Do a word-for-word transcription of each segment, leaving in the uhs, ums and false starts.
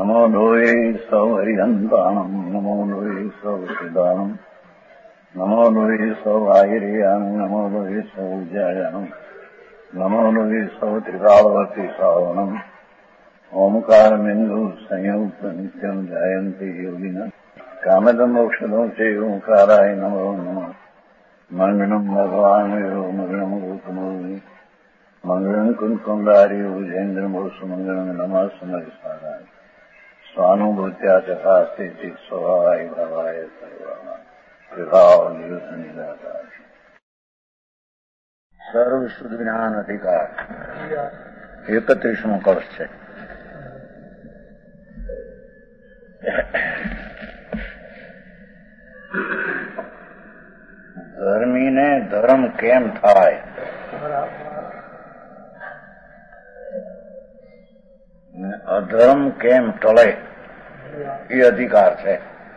નમો લોહે સૌ હરિહંતાણમ નમો લોહે સૌ સિદ્ધાણમ નમો લોહે સૌ આયર્યાણમ નમો લોહે સૌ જયાણમ નમો લોહે સૌ ત્રિકાળવતી શ્રાવણમ ઓમકાર બિંદુ સંયુક્ત નિત્યમ જાયંતી યોગિના કામદમ મોક્ષદો છે ઓંકારાય નમો નમઃ મંગળમ ભગવાન મંગળમ ગોતમોહિ મંગળમ કુંકુંડારી ઉજેન્દ્રમોષ મંગળમ નમઃ સમરિસારાય સ્વાનુભૂત્યા ચકાસ્તે ચિત સ્વભાવાય ભાવાય સર્વા વિભાવ નિદાતા સર્વ શુદ્ધ જ્ઞાન અધિકાર એકત્રીસમો કવચ છે. ધર્મીને ધર્મ કેમ થાય, અધર્મ કેમ ટળે, એ અધિકાર છે.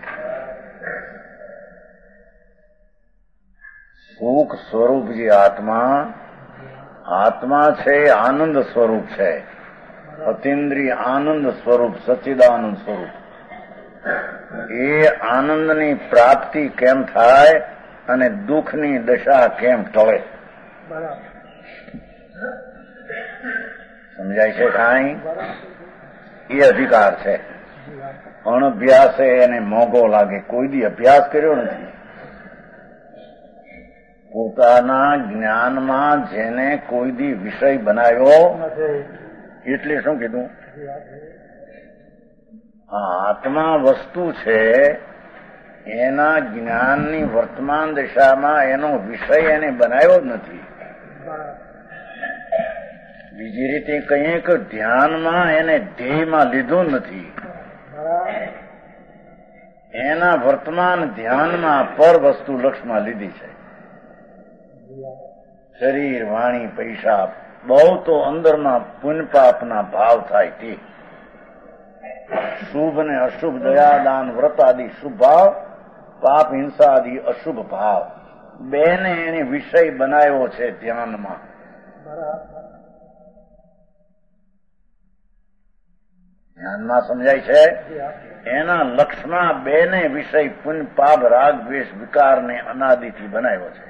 સુખ સ્વરૂપ જે આત્મા આત્મા છે, આનંદ સ્વરૂપ છે, અતિન્દ્રિય આનંદ સ્વરૂપ, સચ્ચિદાનંદ સ્વરૂપ. એ આનંદની પ્રાપ્તિ કેમ થાય અને દુઃખની દશા કેમ ટળે, સમજાય છે કાંઈ? એ અધિકાર છે. અણઅભ્યાસે એને મોંઘો લાગે. કોઈ દી અભ્યાસ કર્યો નથી. પોતાના જ્ઞાનમાં જેને કોઈ દી વિષય બનાવ્યો એટલે શું કીધું? આત્મા વસ્તુ છે, એના જ્ઞાનની વર્તમાન દશામાં એનો વિષય એને બનાવ્યો જ નથી. બીજી રીતે કહીએ કે ધ્યાનમાં એને ધ્યેયમાં લીધું નથી. એના વર્તમાન ધ્યાનમાં પર વસ્તુ લક્ષમાં લીધી છે. શરીર, વાણી, પૈસા, બહુ તો અંદરમાં પુણ્ય પાપના ભાવ થાય તે. શુભ ને અશુભ, દયા, દાન, વ્રત આદિ શુભ ભાવ, પાપ, હિંસા આદિ અશુભ ભાવ, બેને એને વિષય બનાવ્યો છે ધ્યાનમાં. ધ્યાનમાં સમજાય છે? એના લક્ષમાં બેને વિષય પુણ્ય પાપ, રાગ, દ્વેષ, વિકાર ને અનાદિથી બનાવ્યો છે.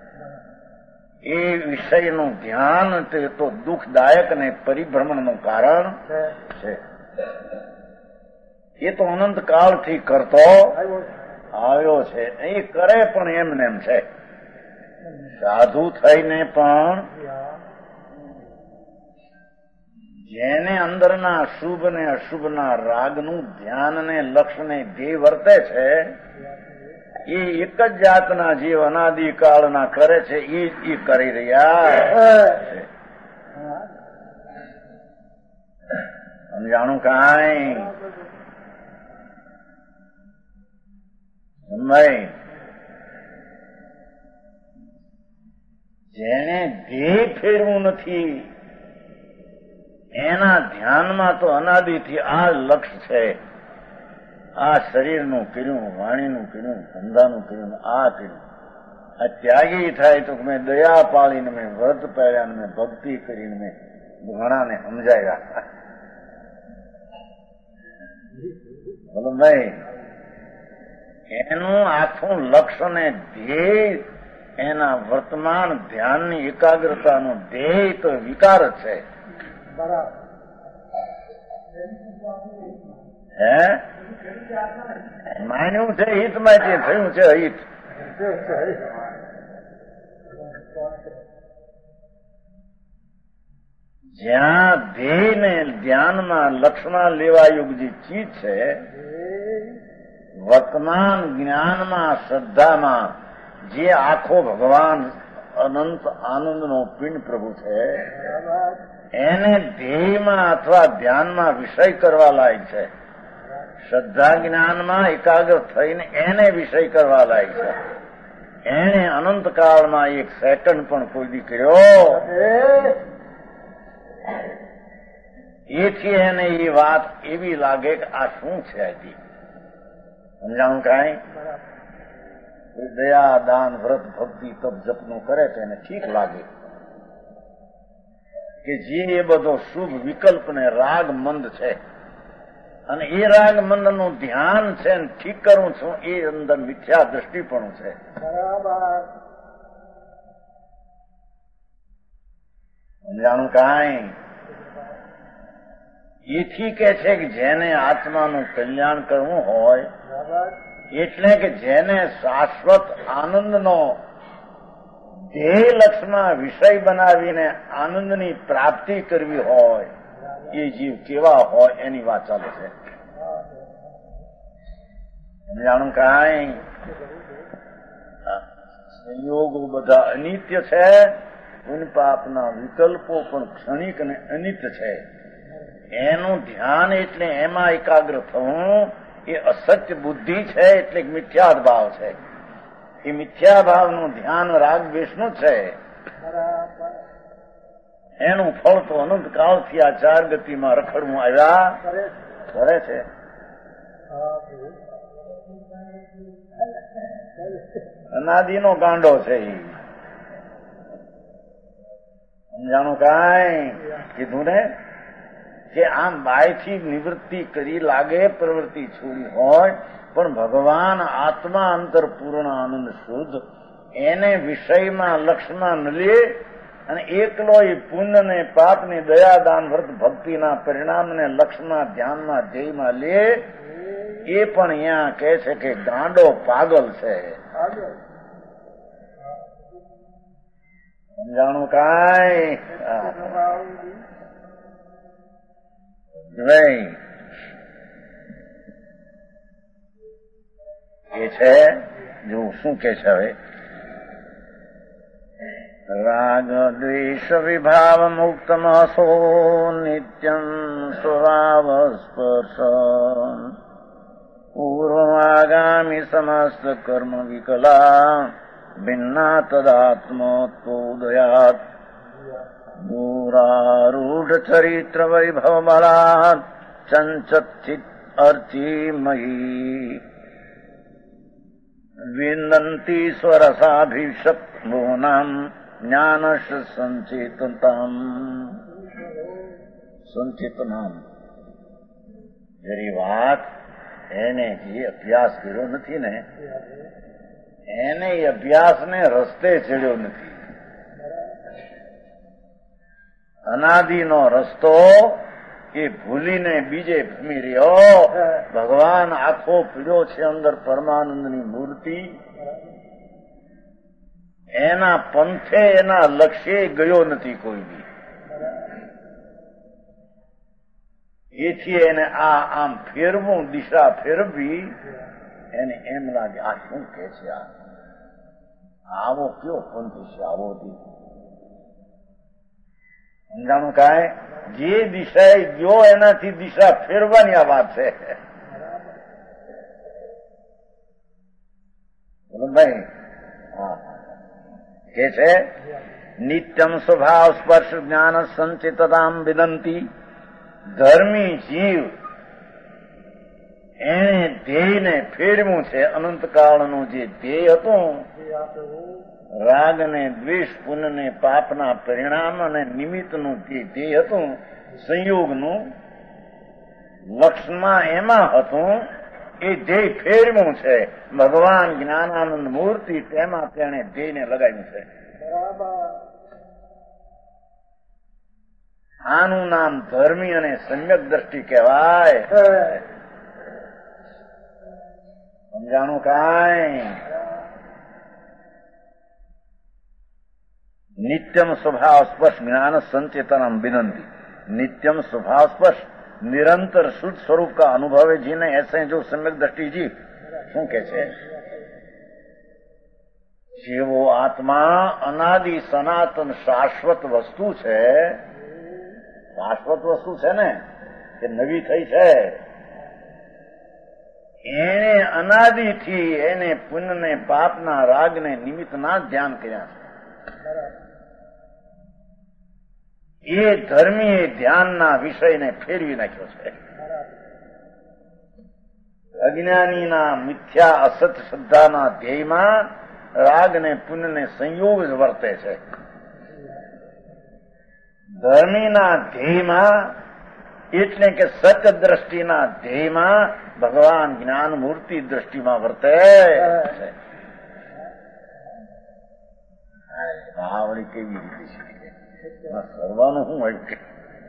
એ વિષયનું ધ્યાન તે તો દુઃખદાયક ને પરિભ્રમણનું કારણ છે. એ તો અનંત કાળથી કરતો આવ્યો છે. એ કરે પણ એમને એમ છે. સાધુ થઈને પણ જેને અંદરના શુભ ને અશુભના રાગનું ધ્યાન ને લક્ષ્ય ને ધ્યેય વર્તે છે, એ એક જ જાતના જીવ અનાદિકાળના કરે છે. એ જ કરી રહ્યા છે. સમજાણું કાંઈ? સમય જેને ધ્યેય ફેરવું નથી, એના ધ્યાનમાં તો અનાદિથી આ લક્ષ્ય છે. આ શરીરનું કર્યું, વાણીનું કર્યું, ધંધાનું કર્યું, આ કર્યું. આ ત્યાગી થાય તો મેં દયા પાળીને, મેં વ્રત પહેર્યા, મેં ભક્તિ કરીને, મેં ઘણાને સમજાવ્યા. બોલો ભાઈ, એનું આખું લક્ષ્ય ને ધ્યેય, એના વર્તમાન ધ્યાનની એકાગ્રતાનું ધ્યેય તો વિકાર જ છે. હે માન્યું છે હિતમાંથી, થયું છે હિત. જ્યાં ધ્યેય ને ધ્યાનમાં લક્ષ્યમાં લેવા યોગ જે ચીજ છે, વર્તમાન જ્ઞાનમાં, શ્રદ્ધામાં જે આખો ભગવાન અનંત આનંદનો પિંડ પ્રભુ છે, એને ધ્યેયમાં અથવા ધ્યાનમાં વિષય કરવા લાયક છે. શ્રદ્ધા જ્ઞાનમાં એકાગ્ર થઈને એને વિષય કરવા લાયક છે. એને અનંતકાળમાં એક સેકન્ડ પણ કોઈ દી કર્યો, એથી એને એ વાત એવી લાગે કે આ શું છે હજી. સમજાણું કાંઈ? દયા, દાન, વ્રત, ભક્તિ, તપ, જપનું કરે તો એને ઠીક લાગે કે જે એ બધો શુભ વિકલ્પ ને રાગ મંદ છે, અને એ રાગ મંડળનું ધ્યાન છે ને ઠીક કરું છું એ અંદર મિથ્યા દ્રષ્ટિપણું છે. સમજાણું કાંઈ? એથી કે છે કે જેને આત્માનું કલ્યાણ કરવું હોય એટલે કે જેને શાશ્વત આનંદનો ધ્યેય લક્ષ્યમાં વિષય બનાવીને આનંદની પ્રાપ્તિ કરવી હોય એ જીવ કેવા હોય એની વાત ચાલે છે. જાણું કાંઈ? સંયોગો બધા અનિત્ય છે, પુણ્ય પાપના વિકલ્પો પણ ક્ષણિક અને અનિત્ય છે. એનું ધ્યાન એટલે એમાં એકાગ્ર થવું એ અસત્ય બુદ્ધિ છે, એટલે મિથ્યા ભાવ છે. એ મિથ્યા ભાવનું ધ્યાન રાગ દ્વેષનું છે. એનું ફળ તો અનંત કાળથી આ ચાર ગતિમાં રખડવું આવ્યા કરે છે. અનાદિનો ગાંડો છે. એ સમજાણું કાંઈ? કીધું ને કે આમ બાયથી નિવૃત્તિ કરી લાગે, પ્રવૃત્તિ છોડી હોય, પણ ભગવાન આત્મા અંતર પૂર્ણ આનંદ શુદ્ધ એને વિષયમાં લક્ષ્યમાં ન લે અને એકલો એ પુણ્ય ને પાપ ને દયાદાન વ્રત ભક્તિના પરિણામને લક્ષ્યમાં ધ્યાનમાં ધ્યેયમાં લે એ પણ અહીંયા કહે છે કે ગાંડો પાગલ છે. સમજાણું કાંઈ? નહીં એ છે. જો શું કે છે હવે? રાગ દ્વેષ વિભાવ મુક્ત મસો નિત્યમ સ્વભાવ સ્પર્શ પૂર્વમાગામી સમસ્ત કર્મ વિકલા ભિન્ના તદાત્મોદયાત દૂરારૂઢ ચરિત્ર વૈભવ બળાત ચંચિત અર્ચિમયી વિનંતી સ્વરસાભિષક ભુવનામ જ્ઞાનશ સંચેતતામ સંચેતનામ. જરી વાત એને જે અભ્યાસ કર્યો નથી ને એને એ અભ્યાસને રસ્તે ચડ્યો નથી. અનાદિનો રસ્તો એ ભૂલીને બીજે ભમી રહ્યો. ભગવાન આખો પીડ્યો છે અંદર પરમાનંદની મૂર્તિ. એના પંથે એના લક્ષ્ય ગયો નથી કોઈ બી. એથી એને આ આમ ફેરવું, દિશા ફેરવી, એને એમ લાગે આ શું કે છે, આ આવો કયો પંથ છે, આવો દી સમજાણું કાંઈ? જે દિશા ગયો એનાથી દિશા ફેરવાની આ વાત છે. ભાઈ હા કે છે નિત્યમ સ્વભાવ સ્પર્શ જ્ઞાન સંચિતતામ વિનંતી. ધર્મી જીવ એને ધ્યેયને ફેરવું છે. અનંતકાળનું જે ધ્યેય હતું રાગ ને દ્વેષ પુણ્ય ને પાપના પરિણામ અને નિમિત્તનું જે ધ્યેય હતું સંયોગનું લક્ષ્યમાં એમાં હતું એ ધ્યેય ફેરવું છે. ભગવાન જ્ઞાનાનંદ મૂર્તિ તેમાં તેણે ધ્યેયને લગાવ્યું છે. આનું નામ ધર્મી અને સમ્યક દ્રષ્ટિ કહેવાય. સમજાણું કાંઈ? નિત્યમ સ્વભાવ સ્પર્શ જ્ઞાન संचेतनम विनंती. नित्यम स्वभाव स्पर्श निरंतर शुद्ध स्वरूप का अनुभव है जीने ऐसे जो सम्यक दृष्टि जी શું કે છે? જેવો આત્મા અનાદિ સનાતન શાશ્વત વસ્તુ છે, શાશ્વત વસ્તુ છે ને કે નવી થઈ છે, એને અનાદિથી એને પુણ્યને પાપના રાગને નિમિત્તના ધ્યાન કર્યા છે. એ ધર્મીએ ધ્યાનના વિષયને ફેરવી નાખ્યો છે. અજ્ઞાનીના મિથ્યા અસત શ્રદ્ધાના ધ્યેયમાં રાગને પુણ્યને સંયોગ જ વર્તે છે. ધર્મીના ધ્યેયમાં એટલે કે સત્ય દ્રષ્ટિના ધ્યેયમાં ભગવાન જ્ઞાન મૂર્તિ દ્રષ્ટિમાં વર્તે છે. આવડી કેવી રીતે છે કરવાનું શું હોય કે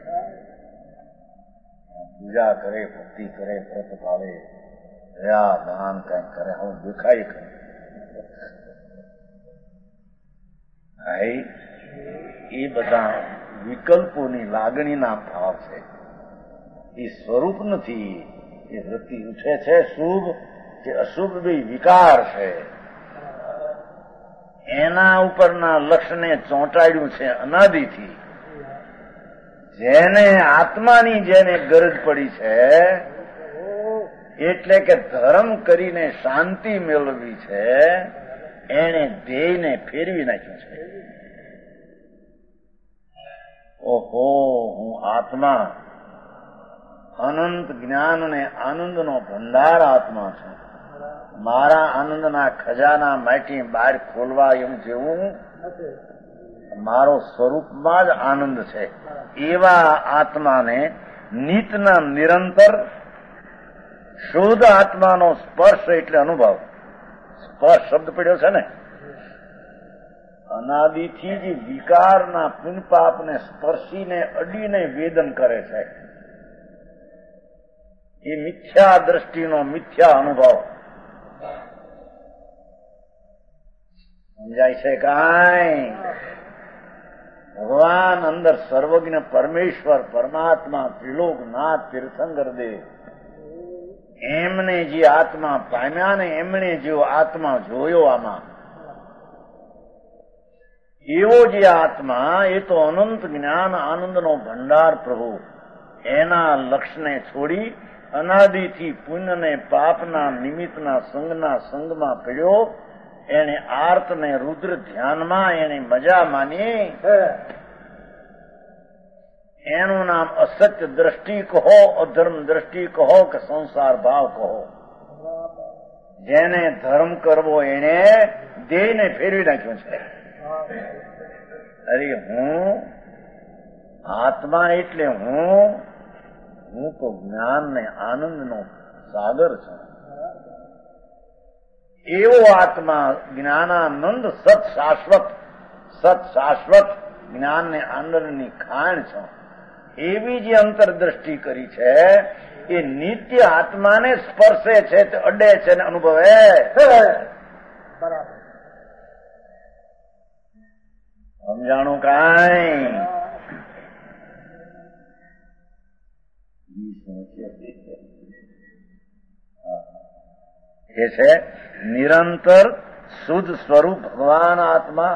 પૂજા કરે, ભક્તિ કરે, વ્રત પાળે, દયા દાન કઈ કરે, હું દેખાય કરે. એ બધા વિકલ્પોની લાગણીના ભાવ છે. એ સ્વરૂપ નથી. એ વૃત્તિ ઉઠે છે શુભ કે અશુભ બી વિકાર છે. એના ઉપરના લક્ષ્યને ચોંટાડ્યું છે અનાદિથી. જેને આત્માની જેને ગરજ પડી છે, એટલે કે ધર્મ કરીને શાંતિ મેળવવી છે, એને ધ્યેયને ફેરવી નાખ્યું છે. ઓહો, હું આત્મા, અનંત જ્ઞાન અને આનંદનો ભંડાર આત્મા છું. મારા આનંદના ખજાના માટી બહાર ખોલવા એમ જેવું મારો સ્વરૂપમાં જ આનંદ છે. એવા આત્માને નિતના નિરંતર શુદ્ધ આત્માનો સ્પર્શ એટલે અનુભવ. સ્પર્શ શબ્દ પડ્યો છે ને, અનાદિથી જ વિકારના પુનપાપને સ્પર્શીને અડીને વેદન કરે છે. એ મિથ્યા દ્રષ્ટિનો મિથ્યા અનુભવ સમજાય છે. કાંઈ ભગવાન અંદર સર્વજ્ઞ પરમેશ્વર પરમાત્મા ત્રિલોકનાથ તીર્થંકર દેવ એમને જે આત્મા પામ્યા ને એમણે જેવો આત્મા જોયો આમાં, એવો જે આત્મા એ તો અનંત જ્ઞાન આનંદનો ભંડાર પ્રભુ. એના લક્ષ્યને છોડી અનાદિથી પુણ્યને પાપના નિમિત્તના સંગના સંગમાં પડ્યો. એને આર્ત ને રુદ્ર ધ્યાનમાં એને મજા માની. એનું નામ અસત્ય દ્રષ્ટિ કહો, અધર્મ દ્રષ્ટિ કહો કે સંસાર ભાવ કહો. જેને ધર્મ કરવો એને દેહને ફેરવી નાખ્યો છે. અરે હું આત્મા એટલે હું હું તો જ્ઞાન ને આનંદનો સાગર છું. એવો આત્મા જ્ઞાનાનંદ સત શાશ્વત સત શાશ્વત જ્ઞાન ને આનંદની ખાણ છે. એવી જે અંતરદ્રષ્ટિ કરી છે એ નિત્ય આત્માને સ્પર્શે છે, તે અડે છે ને અનુભવે. બરાબર સમજાણું? કાંઈ એ છે નિરંતર શુદ્ધ સ્વરૂપ ભગવાન આત્મા,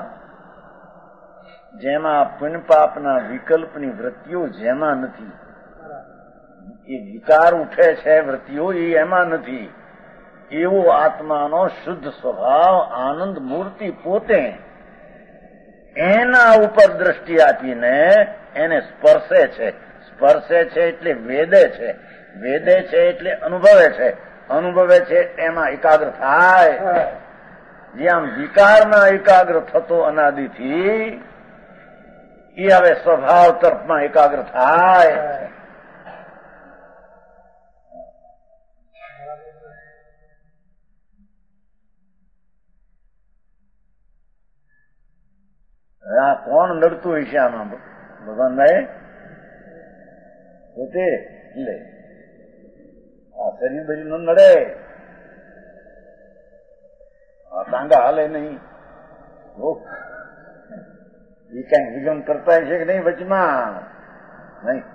જેમાં પુણ્ય પાપના વિકલ્પની વૃત્તિઓ જેમાં નથી. એ વિકાર ઉઠે છે વૃત્તિઓ એ એમાં નથી. એવો આત્માનો શુદ્ધ સ્વભાવ આનંદ મૂર્તિ પોતે એના ઉપર દ્રષ્ટિ આપીને એને સ્પર્શે છે. સ્પર્શે છે એટલે વેદે છે. વેદે છે એટલે અનુભવે છે. અનુભવે છે એમાં એકાગ્ર થાય. જેમ વિકારમાં એકાગ્ર થતો અનાદિથી એ હવે સ્વભાવ તરફમાં એકાગ્ર થાય. આ કોણ નડતું હોય છે આમાં? ભગવાનભાઈ પોતે લે આ શરીર બરી ન નડે, આ ટાંગા હાલે નહીં. એ કઈ વિગમ કરતા છે કે નહીં વચમાં? નહીં.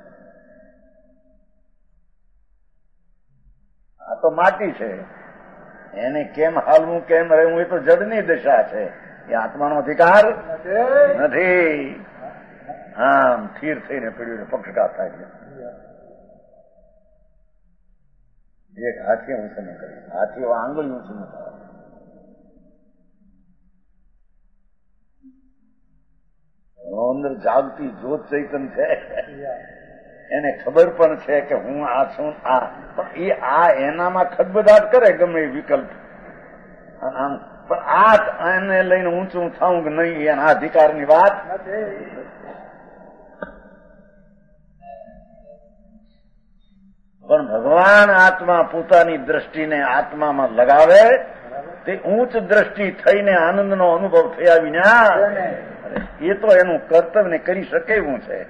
આ તો માટી છે, એને કેમ હાલવું કેમ રહેવું એ તો જડની દશા છે. એ આત્માનો અધિકાર નથી. આમ સ્થિર થઈને પીડ્યું પક્ષઘાત થાય છે. એક હાથી ઊંચું ન કરે, હાથી આંગળી ઊંચું ન થાય. અંદર જાગતી જ્યોત ચૈતન છે, એને ખબર પણ છે કે હું આ છું. આ પણ એ આ એનામાં ખદબદાટ કરે ગમે એ વિકલ્પ. આમ પણ આ એને લઈને ઊંચું થવું કે નહીં એના અધિકારની વાત. પણ ભગવાન આત્મા પોતાની દ્રષ્ટિને આત્મામાં લગાવે તે ઊંચ દ્રષ્ટિ થઈને આનંદનો અનુભવ થયા વિના એ તો એનું કર્તવ્ય કરી શકે એવું છે.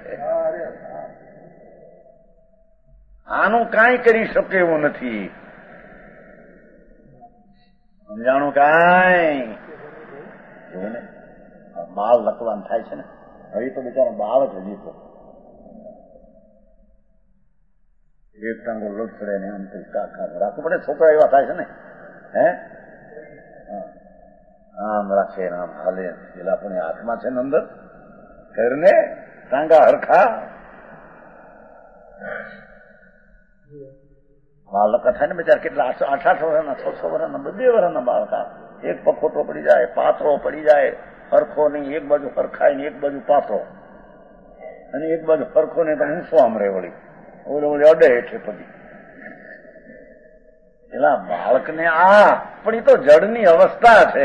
આનું કાંઈ કરી શકે એવું નથી. સમજાણું કાંઈ ને બાળ લખવાનું થાય છે ને હવે તો બિચારા બાળ જ હજી તો એક ટાંગો લોટ પડે ને એમ રાખવું પડે. છોકરા એવા થાય છે ને હે આમ રાખે આમ હાલે પેલા પણ હાથમાં છે ને અંદર ઘરને ટાંગા હરખા બાળકા થાય ને બિચારા કેટલા આઠ આઠ વર્ષના છ છ વર્ષના બબે વર્ષના બાળકા એક પખોટો પડી જાય પાથરો પડી જાય હરખો નહીં એક બાજુ હરખાય ને એક બાજુ પાથરો અને એક બાજુ હરખો ને તો ઊંચો આમ રે વળી ઓલે ઓલે અડે હેઠે પડી પેલા બાળકને આ પણ એ તો જડની અવસ્થા છે.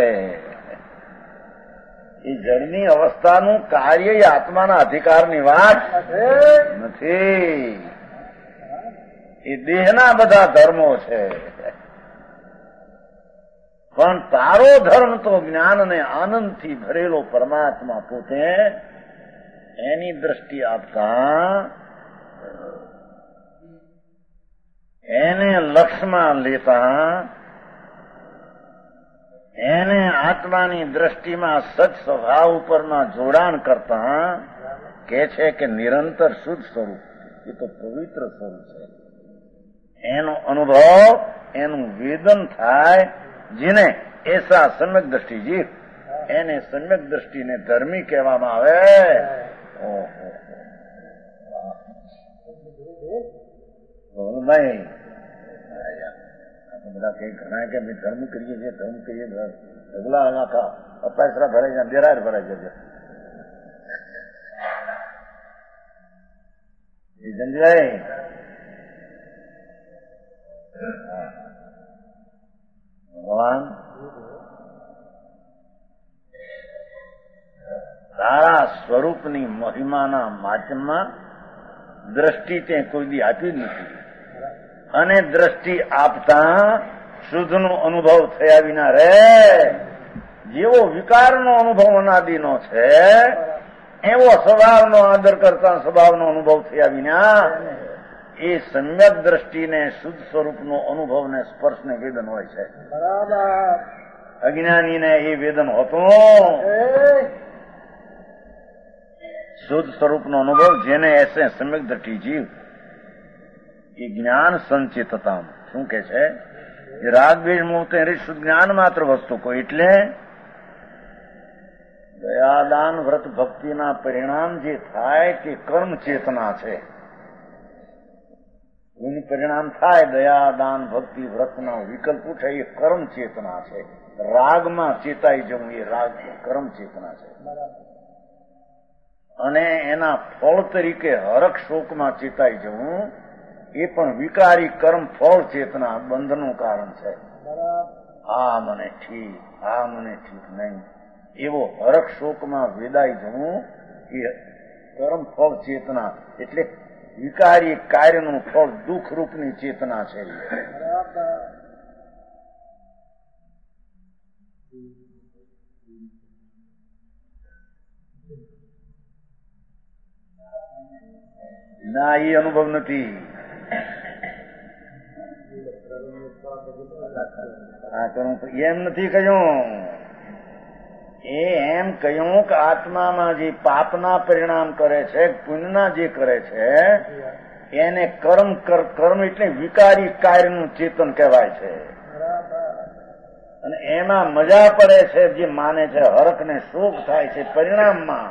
એ જડની અવસ્થાનું કાર્ય એ આત્માના અધિકારની વાત નથી. એ દેહના બધા ધર્મો છે. પણ તારો ધર્મ તો જ્ઞાન અને આનંદથી ભરેલો પરમાત્મા પોતે એની દ્રષ્ટિ આપતા એને લક્ષમાં લેતા એને આત્માની દ્રષ્ટિમાં સત સ્વભાવ ઉપરના જોડાણ કરતા કે છે કે નિરંતર શુદ્ધ સ્વરૂપ એ તો પવિત્ર સ્વરૂપ છે. એનો અનુભવ એનું વેદન થાય જેને એસા સમ્યક દ્રષ્ટિ જીવ એને સમ્યક દ્રષ્ટિને ધર્મી કહેવામાં આવે. ઓહો ભાઈ બધા કઈ ઘણા કે અમે ધર્મ કરીએ છીએ ધર્મ કરીએ ઢગલા આખા અપાસરા ભરાઈ જાય બેરાર ભરાઈ જશે. એ સમજાય ભગવાન તારા સ્વરૂપની મહિમાના માધ્યમમાં દ્રષ્ટિ તે કોઈ દી આપી જ નથી અને દ્રષ્ટિ આપતા શુદ્ધનો અનુભવ થયા વિના રે જેવો વિકારનો અનુભવ અનાદિનો છે એવો સ્વભાવનો આદર કરતા સ્વભાવનો અનુભવ થયા વિના એ સમ્યક દ્રષ્ટિને શુદ્ધ સ્વરૂપનો અનુભવ ને સ્પર્શ ને વેદન હોય છે. અજ્ઞાનીને એ વેદન હોતું. શુદ્ધ સ્વરૂપનો અનુભવ જેને એસે સમ્યક દ્રષ્ટિ જીવ એ જ્ઞાન સંચેતતા શું કે છે એ રાગ દ્વેષ મોહ શુદ્ધ જ્ઞાન માત્ર વસ્તુ કોઈ એટલે દયાદાન વ્રત ભક્તિના પરિણામ જે થાય તે કર્મ ચેતના છે. એનું પરિણામ થાય દયા દાન ભક્તિ વ્રતના વિકલ્પ ઉઠે એ કર્મ ચેતના છે. રાગમાં ચેતાઈ જવું એ રાગ કર્મ ચેતના છે અને એના ફળ તરીકે હરખ શોકમાં ચેતાઈ જવું એ પણ વિકારી કર્મ ફળ ચેતના બંધનું કારણ છે. આ મને ઠીક આ મને ઠીક નહીં એવો હરખ શોકમાં વેદાઈ જવું એ કર્મ ફળ ચેતના એટલે વિકારી કાર્યનું ફળ દુઃખ રૂપની ચેતના છે. ના એ અનુભવ નથી. એમ નથી કહ્યું. એ એમ કહ્યું કે આત્મામાં જે પાપના પરિણામ કરે છે પુણ્યના જે કરે છે એને કર્મ કર્મ એટલે વિકારી કાર્યનું ચેતન કહેવાય છે અને એમાં મજા પડે છે જે માને છે હરખ ને શોક થાય છે પરિણામમાં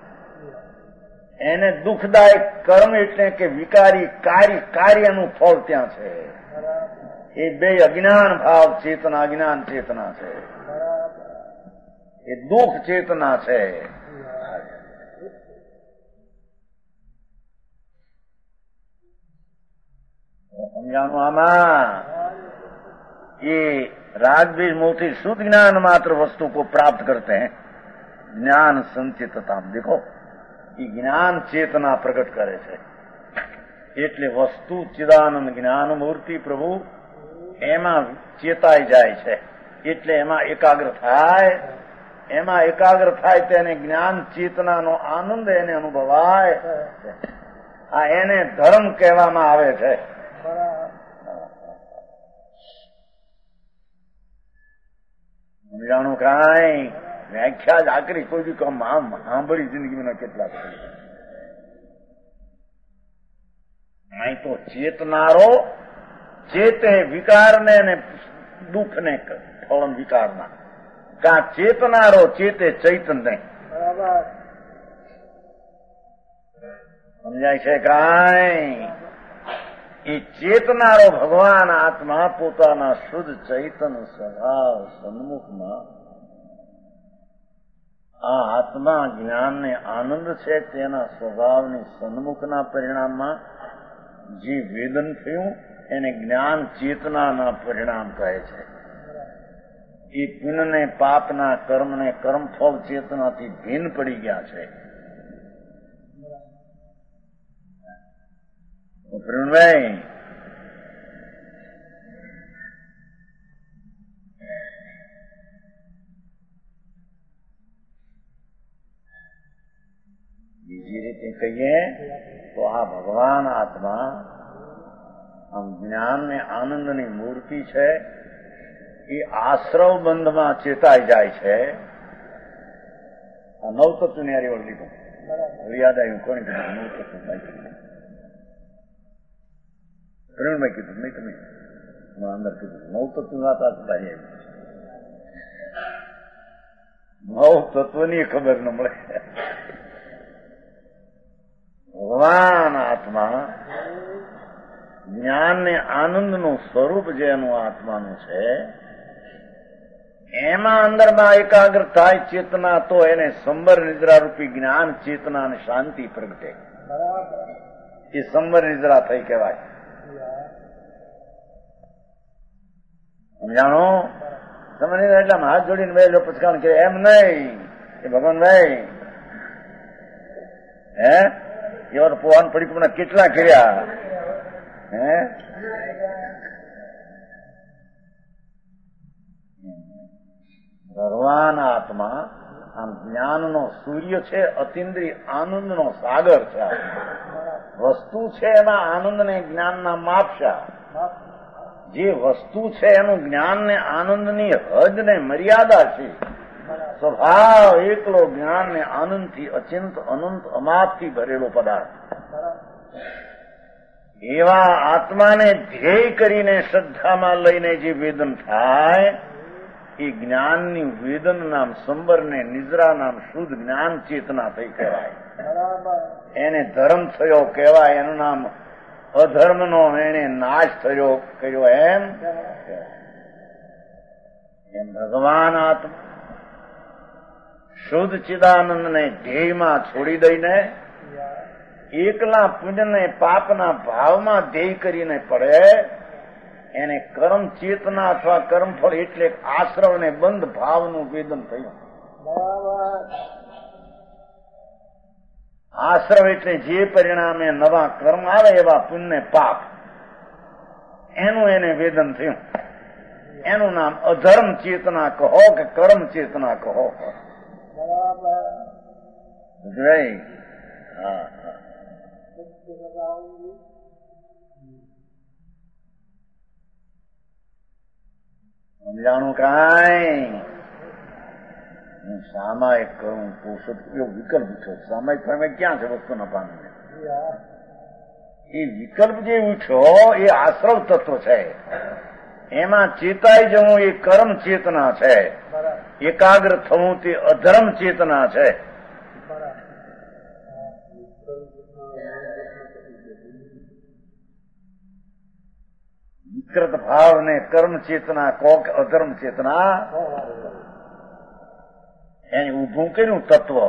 એને દુઃખદાયક કર્મ એટલે કે વિકારી કાર્ય કાર્યનું ફળ ત્યાં છે. એ બે અજ્ઞાન ભાવ ચેતના અજ્ઞાન ચેતના છે એ દુઃખ ચેતના છે. સમજાણું આમાં ये राग द्वेष मोह से शुद्ध ज्ञान मात्र वस्तु को प्राप्त करते हैं. ज्ञान संचेतता देखो ये ज्ञान चेतना प्रकट करे છે એટલે વસ્તુ ચિદાનંદ જ્ઞાન મૂર્તિ પ્રભુ એમાં ચેતાઈ જાય છે, એટલે એમાં એકાગ્ર થાય. એમાં એકાગ્ર થાય તેને જ્ઞાન ચેતનાનો આનંદ એને અનુભવાય. આ એને ધર્મ કહેવામાં આવે છે. જાણું કાંઈ વ્યાખ્યા જ આકરી કોઈ બી કામ સાંભળી જિંદગીમાં કેટલા અહીં તો ચેતનારો ચેતે વિકારને ને દુઃખને ફળ વિકારના કા ચેતનારો ચેતે ચૈતન્ય. સમજાય છે કાંઈ? એ ચેતનારો ભગવાન આત્મા પોતાના શુદ્ધ ચૈતન સ્વભાવ સન્મુખમાં આ આત્મા જ્ઞાનને આનંદ છે તેના સ્વભાવની સન્મુખના પરિણામમાં જે વેદન થયું એને જ્ઞાન ચેતનાના પરિણામ કહે છે. એ પુણ્યને પાપના કર્મને કર્મફળ ચેતનાથી ભિન્ન પડી ગયા છે. પ્રવીણભાઈ, બીજી રીતે કહીએ તો આ ભગવાન આત્મા આમ જ્ઞાન ને આનંદની મૂર્તિ છે. એ આશ્રવ બંધમાં ચેતાઈ જાય છે. આ નવ તત્વની હારી લીધું યાદ આવ્યું. કોને કીધું? નવ તત્વ પ્રવીણભાઈ કીધું નહીં, તમે અંદર કીધું નવ તત્વ વાત આવી. નવ તત્વની ખબર ન મળે. ભગવાન આત્મા જ્ઞાન ને આનંદનું સ્વરૂપ જેનું આત્માનું છે એમાં અંદરમાં એકાગ્ર થાય ચેતના તો એને સંબર નિદ્રા રૂપી જ્ઞાન ચેતના અને શાંતિ પ્રગટે. એ સંબર નિદ્રા થઈ કહેવાય. સમજાણો? સમજ એટલે હાથ જોડીને બે જો પચકાણ કે એમ નહીં એ ભગવાનભાઈ હે એવા તો પોવાન પરિપૂર્ણ કેટલા કર્યા હે. ભગવાન આત્મા આમ જ્ઞાનનો સૂર્ય છે, અતિન્દ્રિય આનંદનો સાગર છે. વસ્તુ છે એમાં આનંદ ને જ્ઞાનના માપશા. જે વસ્તુ છે એનું જ્ઞાન ને આનંદની હદ ને મર્યાદા છે. સ્વભાવ એકલો જ્ઞાન ને આનંદથી અચિંત અનંત અમાપથી ભરેલો પદાર્થ. એવા આત્માને ધ્યેય કરીને શ્રદ્ધામાં લઈને જે વેદન થાય એ જ્ઞાનની વેદન નામ સંબર ને નિદ્રા નામ શુદ્ધ જ્ઞાન ચેતના થઈ કહેવાય. એને ધર્મ થયો કહેવાય. એનું નામ અધર્મનો એને નાશ થયો કર્યો એમ. એમ ભગવાન આત્મા શુદ્ધ ચિદાનંદને ધ્યેયમાં છોડી દઈને એકલા પુણ્યને પાપના ભાવમાં ધ્યેય કરીને પડે એને કર્મ ચેતના અથવા કર્મફળ એટલે આશ્રવ ને બંધ ભાવનું વેદન થયું. આશ્રવ એટલે જે પરિણામે નવા કર્મ આવે એવા પુણ્ય પાપ એનું એને વેદન થયું. એનું નામ અધર્મ ચેતના કહો કે કર્મ ચેતના કહો. હા સમજાણું કાંઈ? હું સામાયિક કરું પોષક એવો વિકલ્પ ઉઠ્યો. સામાયિક ફરમે ક્યાં છે વસ્તુના પામે? એ વિકલ્પ જે ઉઠ્યો એ આશ્રવ તત્વ છે. એમાં ચેતાઈ જવું એ કર્મ ચેતના છે. એકાગ્ર થવું તે અધર્મ ચેતના છે. વિકૃત ભાવ ને કર્મ ચેતના કોક અધર્મ ચેતના એને ઉભું કર્યું તત્વ.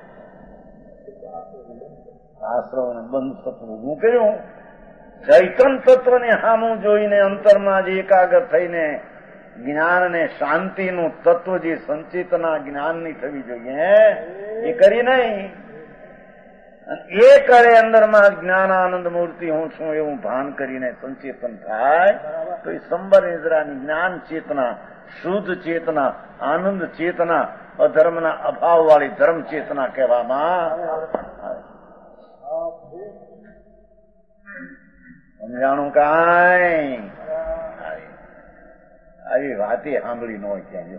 આશ્રવ ને બંધ તત્વ ઉભું કર્યું. ચૈતન તત્વને સામું જોઈને અંતરમાં જે એકાગ્ર થઈને જ્ઞાન ને શાંતિનું તત્વ જે સંચેતના જ્ઞાનની થવી જોઈએ એ કરી નહીં. એ કરે અંદરમાં જ્ઞાનાનંદ મૂર્તિ હું છું એવું ભાન કરીને સંચેતન થાય તો એ સંબર નિદ્રાની જ્ઞાન ચેતના, શુદ્ધ ચેતના, આનંદ ચેતના, અધર્મના અભાવ વાળી ધર્મ ચેતના કહેવામાં સમજાણું કાંઈ આવી વાતે સાંભળી ન હોય ત્યાં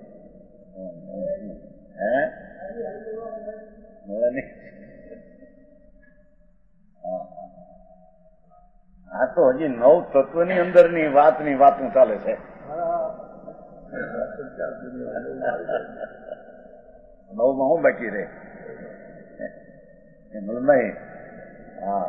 હે મળે નહીં. આ તો હજી નવ તત્વની અંદરની વાતની વાતું ચાલે છે. નવમાં હું બાકી રે મલમય હા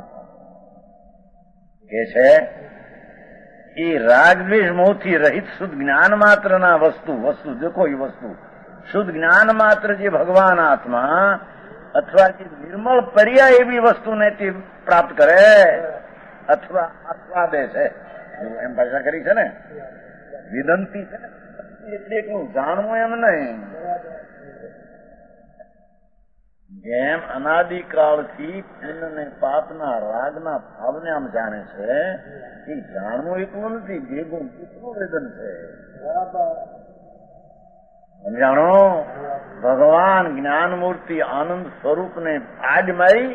કે છે એ રાગદ્વેષ મોહથી રહિત શુદ્ધ જ્ઞાન માત્ર ના વસ્તુ વસ્તુ દેખો એ વસ્તુ શુદ્ધ જ્ઞાન માત્ર જે ભગવાન આત્મા અથવા જે નિર્મળ પર્યાય એવી વસ્તુને તે પ્રાપ્ત કરે અથવા આસ્વાદે છે એમ ભાષા કરી છે ને, વિદંતી છે એટલે એકલું જાણવું એમ નહીં. જેમ અનાદિકાળથી પુણ્ય ને પાપના રાગના ભાવને આમ જાણે છે એ જાણવું એકલું નથી, ભેગું કેટલું વેદન છે સમજાણો. ભગવાન જ્ઞાન મૂર્તિ આનંદ સ્વરૂપને આજ મારી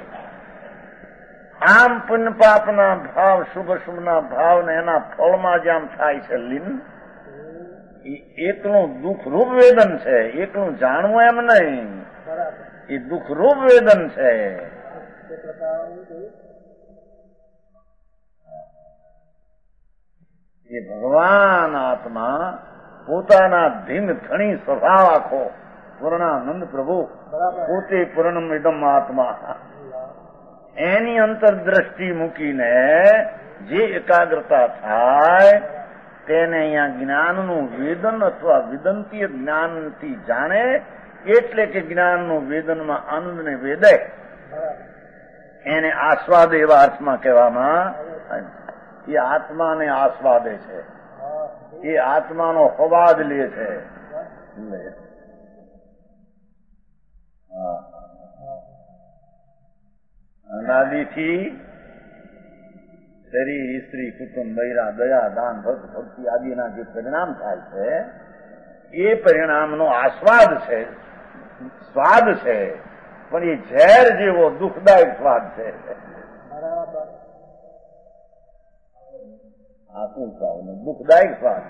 આમ પુણ્ય પાપના ભાવ શુભ શુભના ભાવ ને એના ફળમાં જ આમ થાય છે લીન. એ એકલું દુઃખરૂપ વેદન છે, એકલું જાણવું એમ નહીં, એ દુઃખરૂપ વેદન છે. એ ભગવાન આત્મા પોતાના ધીન ધણી સ્વભાવ આખો પૂર્ણાનંદ પ્રભુ પોતે પૂર્ણમ ઇદમ આત્મા એની અંતરદ્રષ્ટિ મૂકીને જે એકાગ્રતા થાય તેને અહીંયા જ્ઞાનનું વેદન અથવા વિદંતીય જ્ઞાનથી જાણે એટલે કે જ્ઞાનનું વેદનમાં આનંદને વેદે એને આસ્વાદ એવા અર્થમાં કહેવામાં એ આત્માને આસ્વાદે છે, એ આત્માનો હવાદ લે છે. અનાદિથી શરીર, સ્ત્રી, કુટુંબ, બૈરા, દયા, દાન, ભક્ત, ભક્તિ આદિના જે પરિણામ થાય છે એ પરિણામનો આસ્વાદ છે, સ્વાદ છે, પણ એ ઝેર જેવો દુઃખદાયક સ્વાદ છે. આખું સ્વાદ દુઃખદાયક સ્વાદ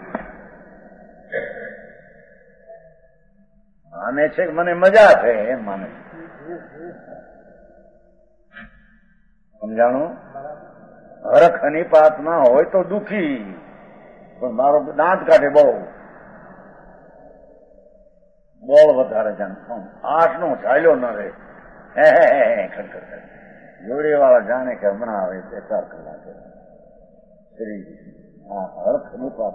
માને છે કે મને મજા છે એમ માને સમજાણું. હરખ અનિપાતમાં હોય તો દુઃખી, પણ મારો દાંત કાઢે બહુ બળ વધારે જાણ આઠ નો ચાલ્યો ન રહે હે હે ખડખડ જોડે વાળા જાણે કે હમણાં આવે બે ચાર કલાકે શ્રી હા હરખ અનિપાત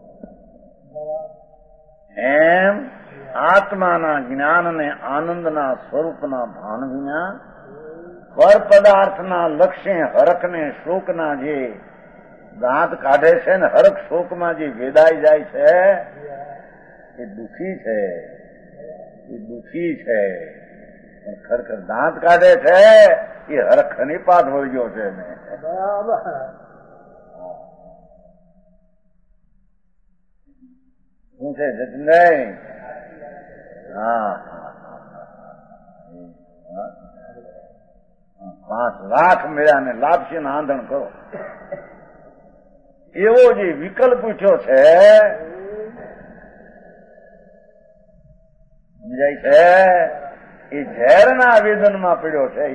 એમ આત્માના જ્ઞાન અને આનંદના સ્વરૂપના ભાન વિના પર પદાર્થના લક્ષ્ય હરખને શોકના જે દાંત કાઢે છે ને હરખ શોકમાં જે વેદાઈ જાય છે એ દુઃખી છે, એ દુઃખી છે. ખરેખર દાંત કાઢે છે એ હરખ નિપાત હોય ગયો છે ને શું છે જતીનભાઈ? હા પાંચ લાખ મેળા ને લાપસી ના આંધણ કરો એવો જે વિકલ્પ પૂછ્યો છે સમજાય છે એ ઝેરના વેદનમાં પડ્યો છે.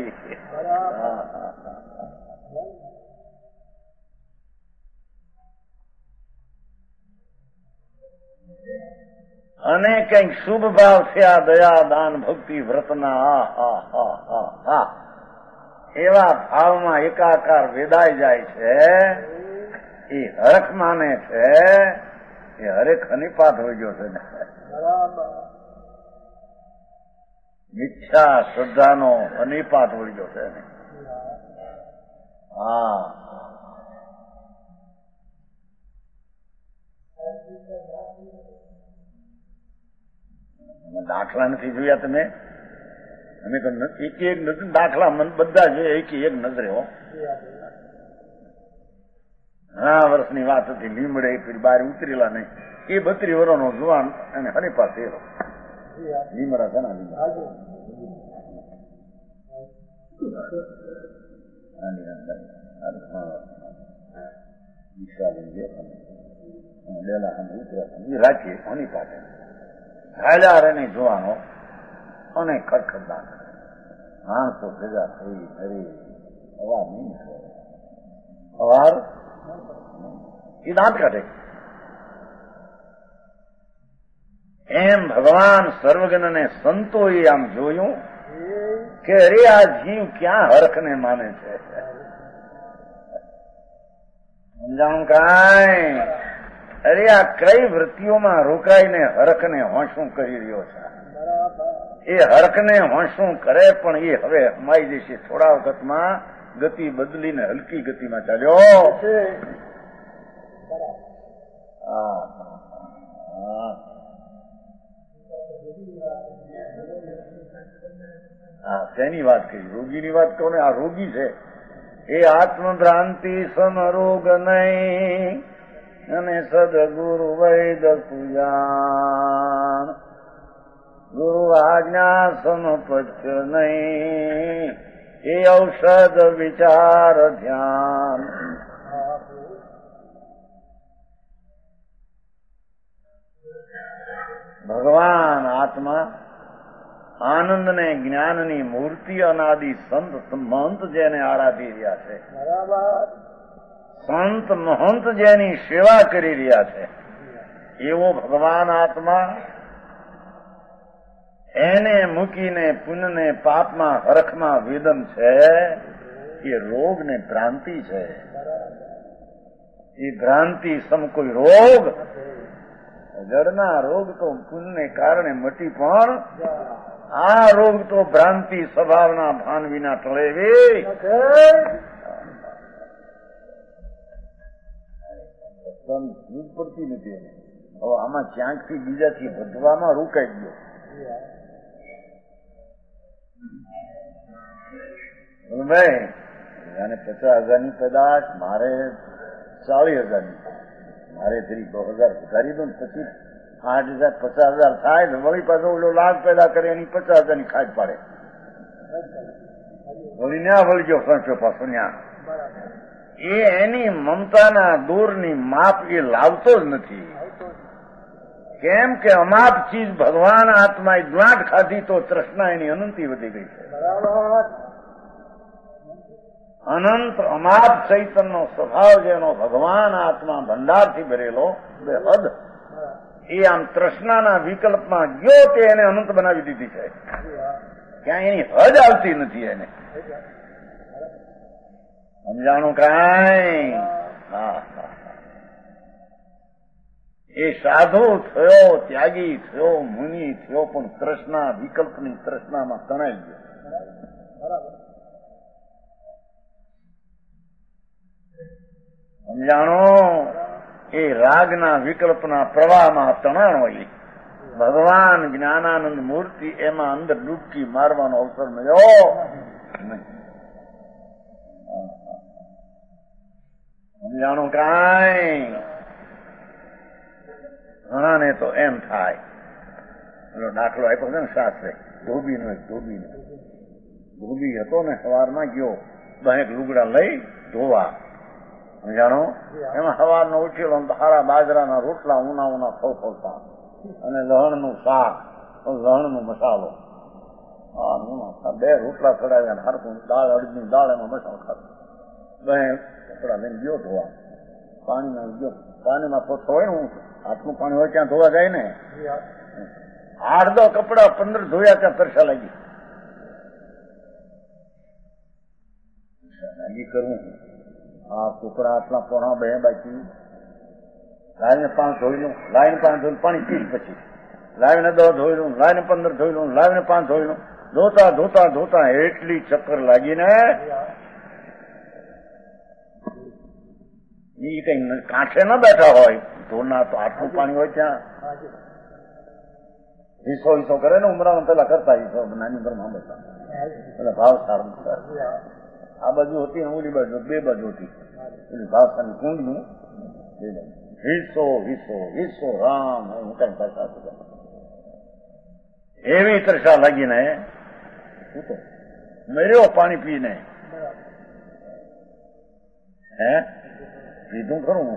અને કંઈક શુભ ભાવ છે આ દયા દાન ભક્તિ વ્રતના હા હા હા હા હા એવા ભાવમાં એકાકાર વેદાઈ જાય છે એ હરખ માને છે એ હરેક અનિપાત હોય ગયો છે ને મિથ્યા શ્રદ્ધાનો અનિપાત હોય ગયો છે ને. હા દાખલા નથી જોયા તમે? અમે તો એક એક નજર દાખલા મન બધા જોઈએ એક એક નજરે હો. ઘણા વર્ષની વાત હતી, લીમડે ફરી બહાર ઉતરેલા નહીં, એ બત્રી વર્ષનો જુવાન અને હરીપા થયેલો લીમડા છે ને લીમડા રાખીએ કોની પાસે હાલ્યા રે નહીં જોવાનો અને ખટખટતા માણસો ભેગા થઈ નરી અવાર નહીં અવાર એ દાંત કાઢે. એમ ભગવાન સર્વજ્ઞને સંતોએ આમ જોયું કે અરે આ જીવ ક્યાં હરખને માને છે. સમજાણું કાંઈ? અરે આ કઈ વૃત્તિઓમાં રોકાઈને હરખને હોંશું કરી રહ્યો છે. એ હરખને હોંશું કરે પણ એ હવે હમાઈ જશે. થોડા વખતમાં ગતિ બદલીને હલકી ગતિમાં ચાલ્યો. હા, શેની વાત કરી? રોગીની વાત કહો ને. આ રોગી છે એ આત્મભ્રાંતિ સમરોગ નહીં અને સદગુરુ વૈદ સુજાન ગુરુ આજ્ઞા સમપચ્છ નહીં એ ઔષધ વિચાર ધ્યાન. ભગવાન આત્મા આનંદ ને જ્ઞાનની મૂર્તિ અનાદિ સંત મહંત જેને આરાધી રહ્યા છે, સંત મહંત જેની સેવા કરી રહ્યા છે, એવો ભગવાન આત્મા એને મૂકીને પુણ્યને પાપમાં હરખમાં વેદન છે. એ રોગ ને ભ્રાંતિ છે. એ ભ્રાંતિ સમ કોઈ રોગ. જડના રોગ તો પુણ્યને કારણે મટી, પણ આ રોગ તો ભ્રાંતિ સ્વભાવના ભાન વિના ટળે. પડતી નથી એને. હવે આમાં ક્યાંકથી બીજાથી વધવામાં રોકાઈ ગયો. ભાઈ અને પચાસ હજારની પેદાશ, મારે ચાલીસ હજારની, મારે ધરી દો હજાર વધારી દો ને પછી આઠ હજાર પચાસ હજાર થાય ને વળી પાછો ઓલો લાખ પેદા કરે એની પચાસ હજારની ખાજ પાડે. વળી ન્યા વળી ગયો ખર્ચો પાછો ન્યા. એ એની મમતાના દૂરની માપ એ લાવતો જ નથી. કેમ કે અમાપ ચીજ ભગવાન આત્માએ દ્વાટ ખાધી તો તૃષ્ણા એની અનંતી વધી ગઈ છે. અનંત અમાપ ચૈતનનો સ્વભાવ જેનો ભગવાન આત્મા ભંડારથી ભરેલો બે હદ, એ આમ તૃષ્ણાના વિકલ્પમાં ગયો તે એને અનંત બનાવી દીધી છે. ક્યાં એની હદ આવતી નથી એને. સમજાણું કાંઈ? હા, એ સાધુ થયો, ત્યાગી થયો, મુનિ થયો, પણ તૃષ્ણા વિકલ્પની તૃષ્ણામાં તણાઈ ગયો. સમજાણો? એ રાગના વિકલ્પના પ્રવાહમાં તણાણ હોય. ભગવાન જ્ઞાનાનંદ મૂર્તિ એમાં અંદર ડૂબકી મારવાનો અવસર મળ્યો નહીં. સમજાણું કાંઈ? ઘણાને તો એમ થાય, એનો દાખલો આપ્યો છે ને શાસ્ત્રે, ધોબીનો એક ધોબીનો ધોબી હતો ને સવારમાં ગયો દહેક લુગડા લઈ ધોવા. જાણો એમાં સવારનો ઉઠેલો હારા બાજરાના રોટલા ઉના ઉના ખવખવતા અને લહણનું શાક, લહણનો મસાલો, બે રોટલા ચડાવ્યા, હરકું દાળ, અડદની દાળ, એમાં મસાલો ખાતો. બે કપડા લઈને ગયો ધોવા. પાણીમાં ગયો, પાણીમાં પોતો હોય ને, હું હાથનું પાણી હોય ત્યાં ધોવા જાય ને, આઠ દો કપડા પંદર ધોયા ત્યાં તરસા લાગી લાગી કરવું. આ ટુકડા આટલા પોણા બે બાકી લાવીને પાંચ ધોઈ લઉં, લાવીને પાંચ ધોઈ પાણી પીસ, પછી લાવીને દસ ધોઈ લઉં, લાવીને પંદર ધોઈ લઉં, લાવીને પાંચ ધોઈ લઉં. ધોતા ધોતા ધોતા એટલી ચક્કર લાગીને એ કઈ કાંઠે ન બેઠા હોય ધોના તો આટલું પાણી હોય ત્યાં હિસ્સો હિસ્સો કરે ને ઉમરામાં પેલા કરતા હિસ્સો નાની ઉંમરમાં બધા એટલે ભાવ સારું આ બાજુ હતી ને ઓલી બાજુ બે બાજુ હતી એટલે ભાવ સારી કુંડનું હિસ્સો હિસ્સો હિસ્સો રામ હું કઈ ભાષા એવી તરસા લાગીને મર્યો પાણી પીને હે પીધું ખરું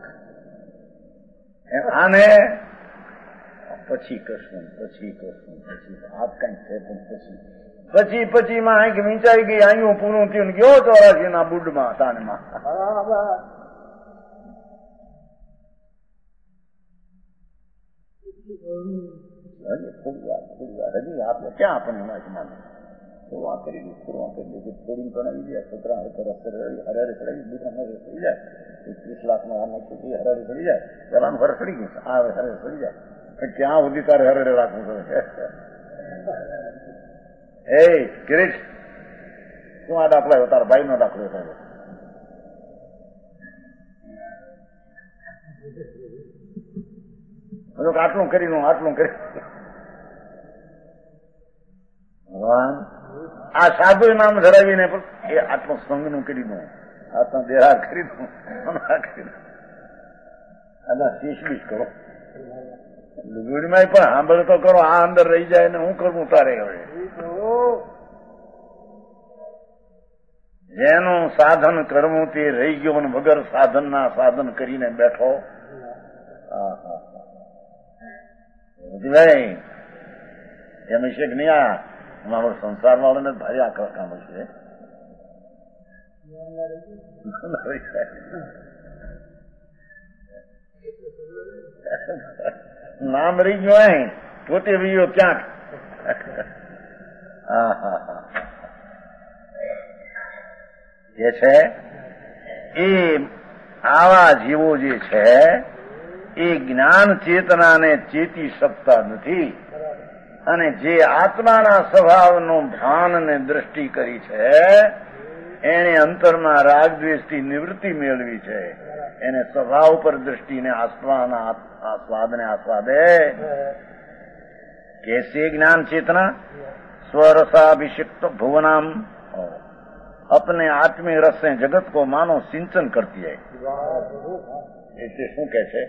આને પછી કરશું પછી કરશું પછી આપ કઈક છે પણ પછી પછી પછી માં આંખ વીંચાઈ ગઈ આયું પૂરું થયું ગયો ચોરાસી ના બુડમાં તાનમાં થોડી વાર થોડી વાર હજી આપણે ક્યાં આપણને માને થોડું કરી દઉં થોડું કરી દઉં થોડી પ્રણાવી જાય છોકરા હરારે ચડાવી દુકાન ચડી જાય ત્રીસ લાખ નો આ નાખી હરારે ચડી જાય પેલાનું હર ચડી ગયું આ હરે ચડી જાય ક્યાં સુધી તારે હરડે રાખવું છે એ કિરીટ શું આ દાખલો આવ્યો તારા ભાઈ નો દાખલો થયો આટલું કરીને આટલું કરી ભગવાન આ સાધુ નામ ધરાવીને એ આટલું સંઘનું કરી દઉં આટલો દેહાર કરી દઉં કરી દઉં આના શીશ બીશ કરો લુગડીમાં પણ સાંભળ તો કરો આ અંદર રહી જાય ને હું કરવું તારે હવે જેનું સાધન કરવું તે રહી ગયો ને વગર સાધન ના સાધન કરીને બેઠો ભાઈ એમ છે કે નહીં આ મારો સંસાર વાળાને ભારે આકરા કામ છે નામ રહી ગયો અહીં પોતે વિયો ક્યાંક જે છે એ આવા જીવો જે છે એ જ્ઞાન ચેતનાને ચેતી શકતા નથી અને જે આત્માના સ્વભાવનું ભાન અને દ્રષ્ટિ કરી છે એને અંતરમાં રાગદ્વેષથી નિવૃત્તિ મેળવી છે એને સ્વભાવ પર દ્રષ્ટિને આસ્વાના આસ્વાદને આસ્વાદે कैसे ज्ञान चेतना स्वरसाभिषिक्त भुवनाम अपने आत्मीय रस से जगत को मानो सिंचन करती है એટલે શું કે છે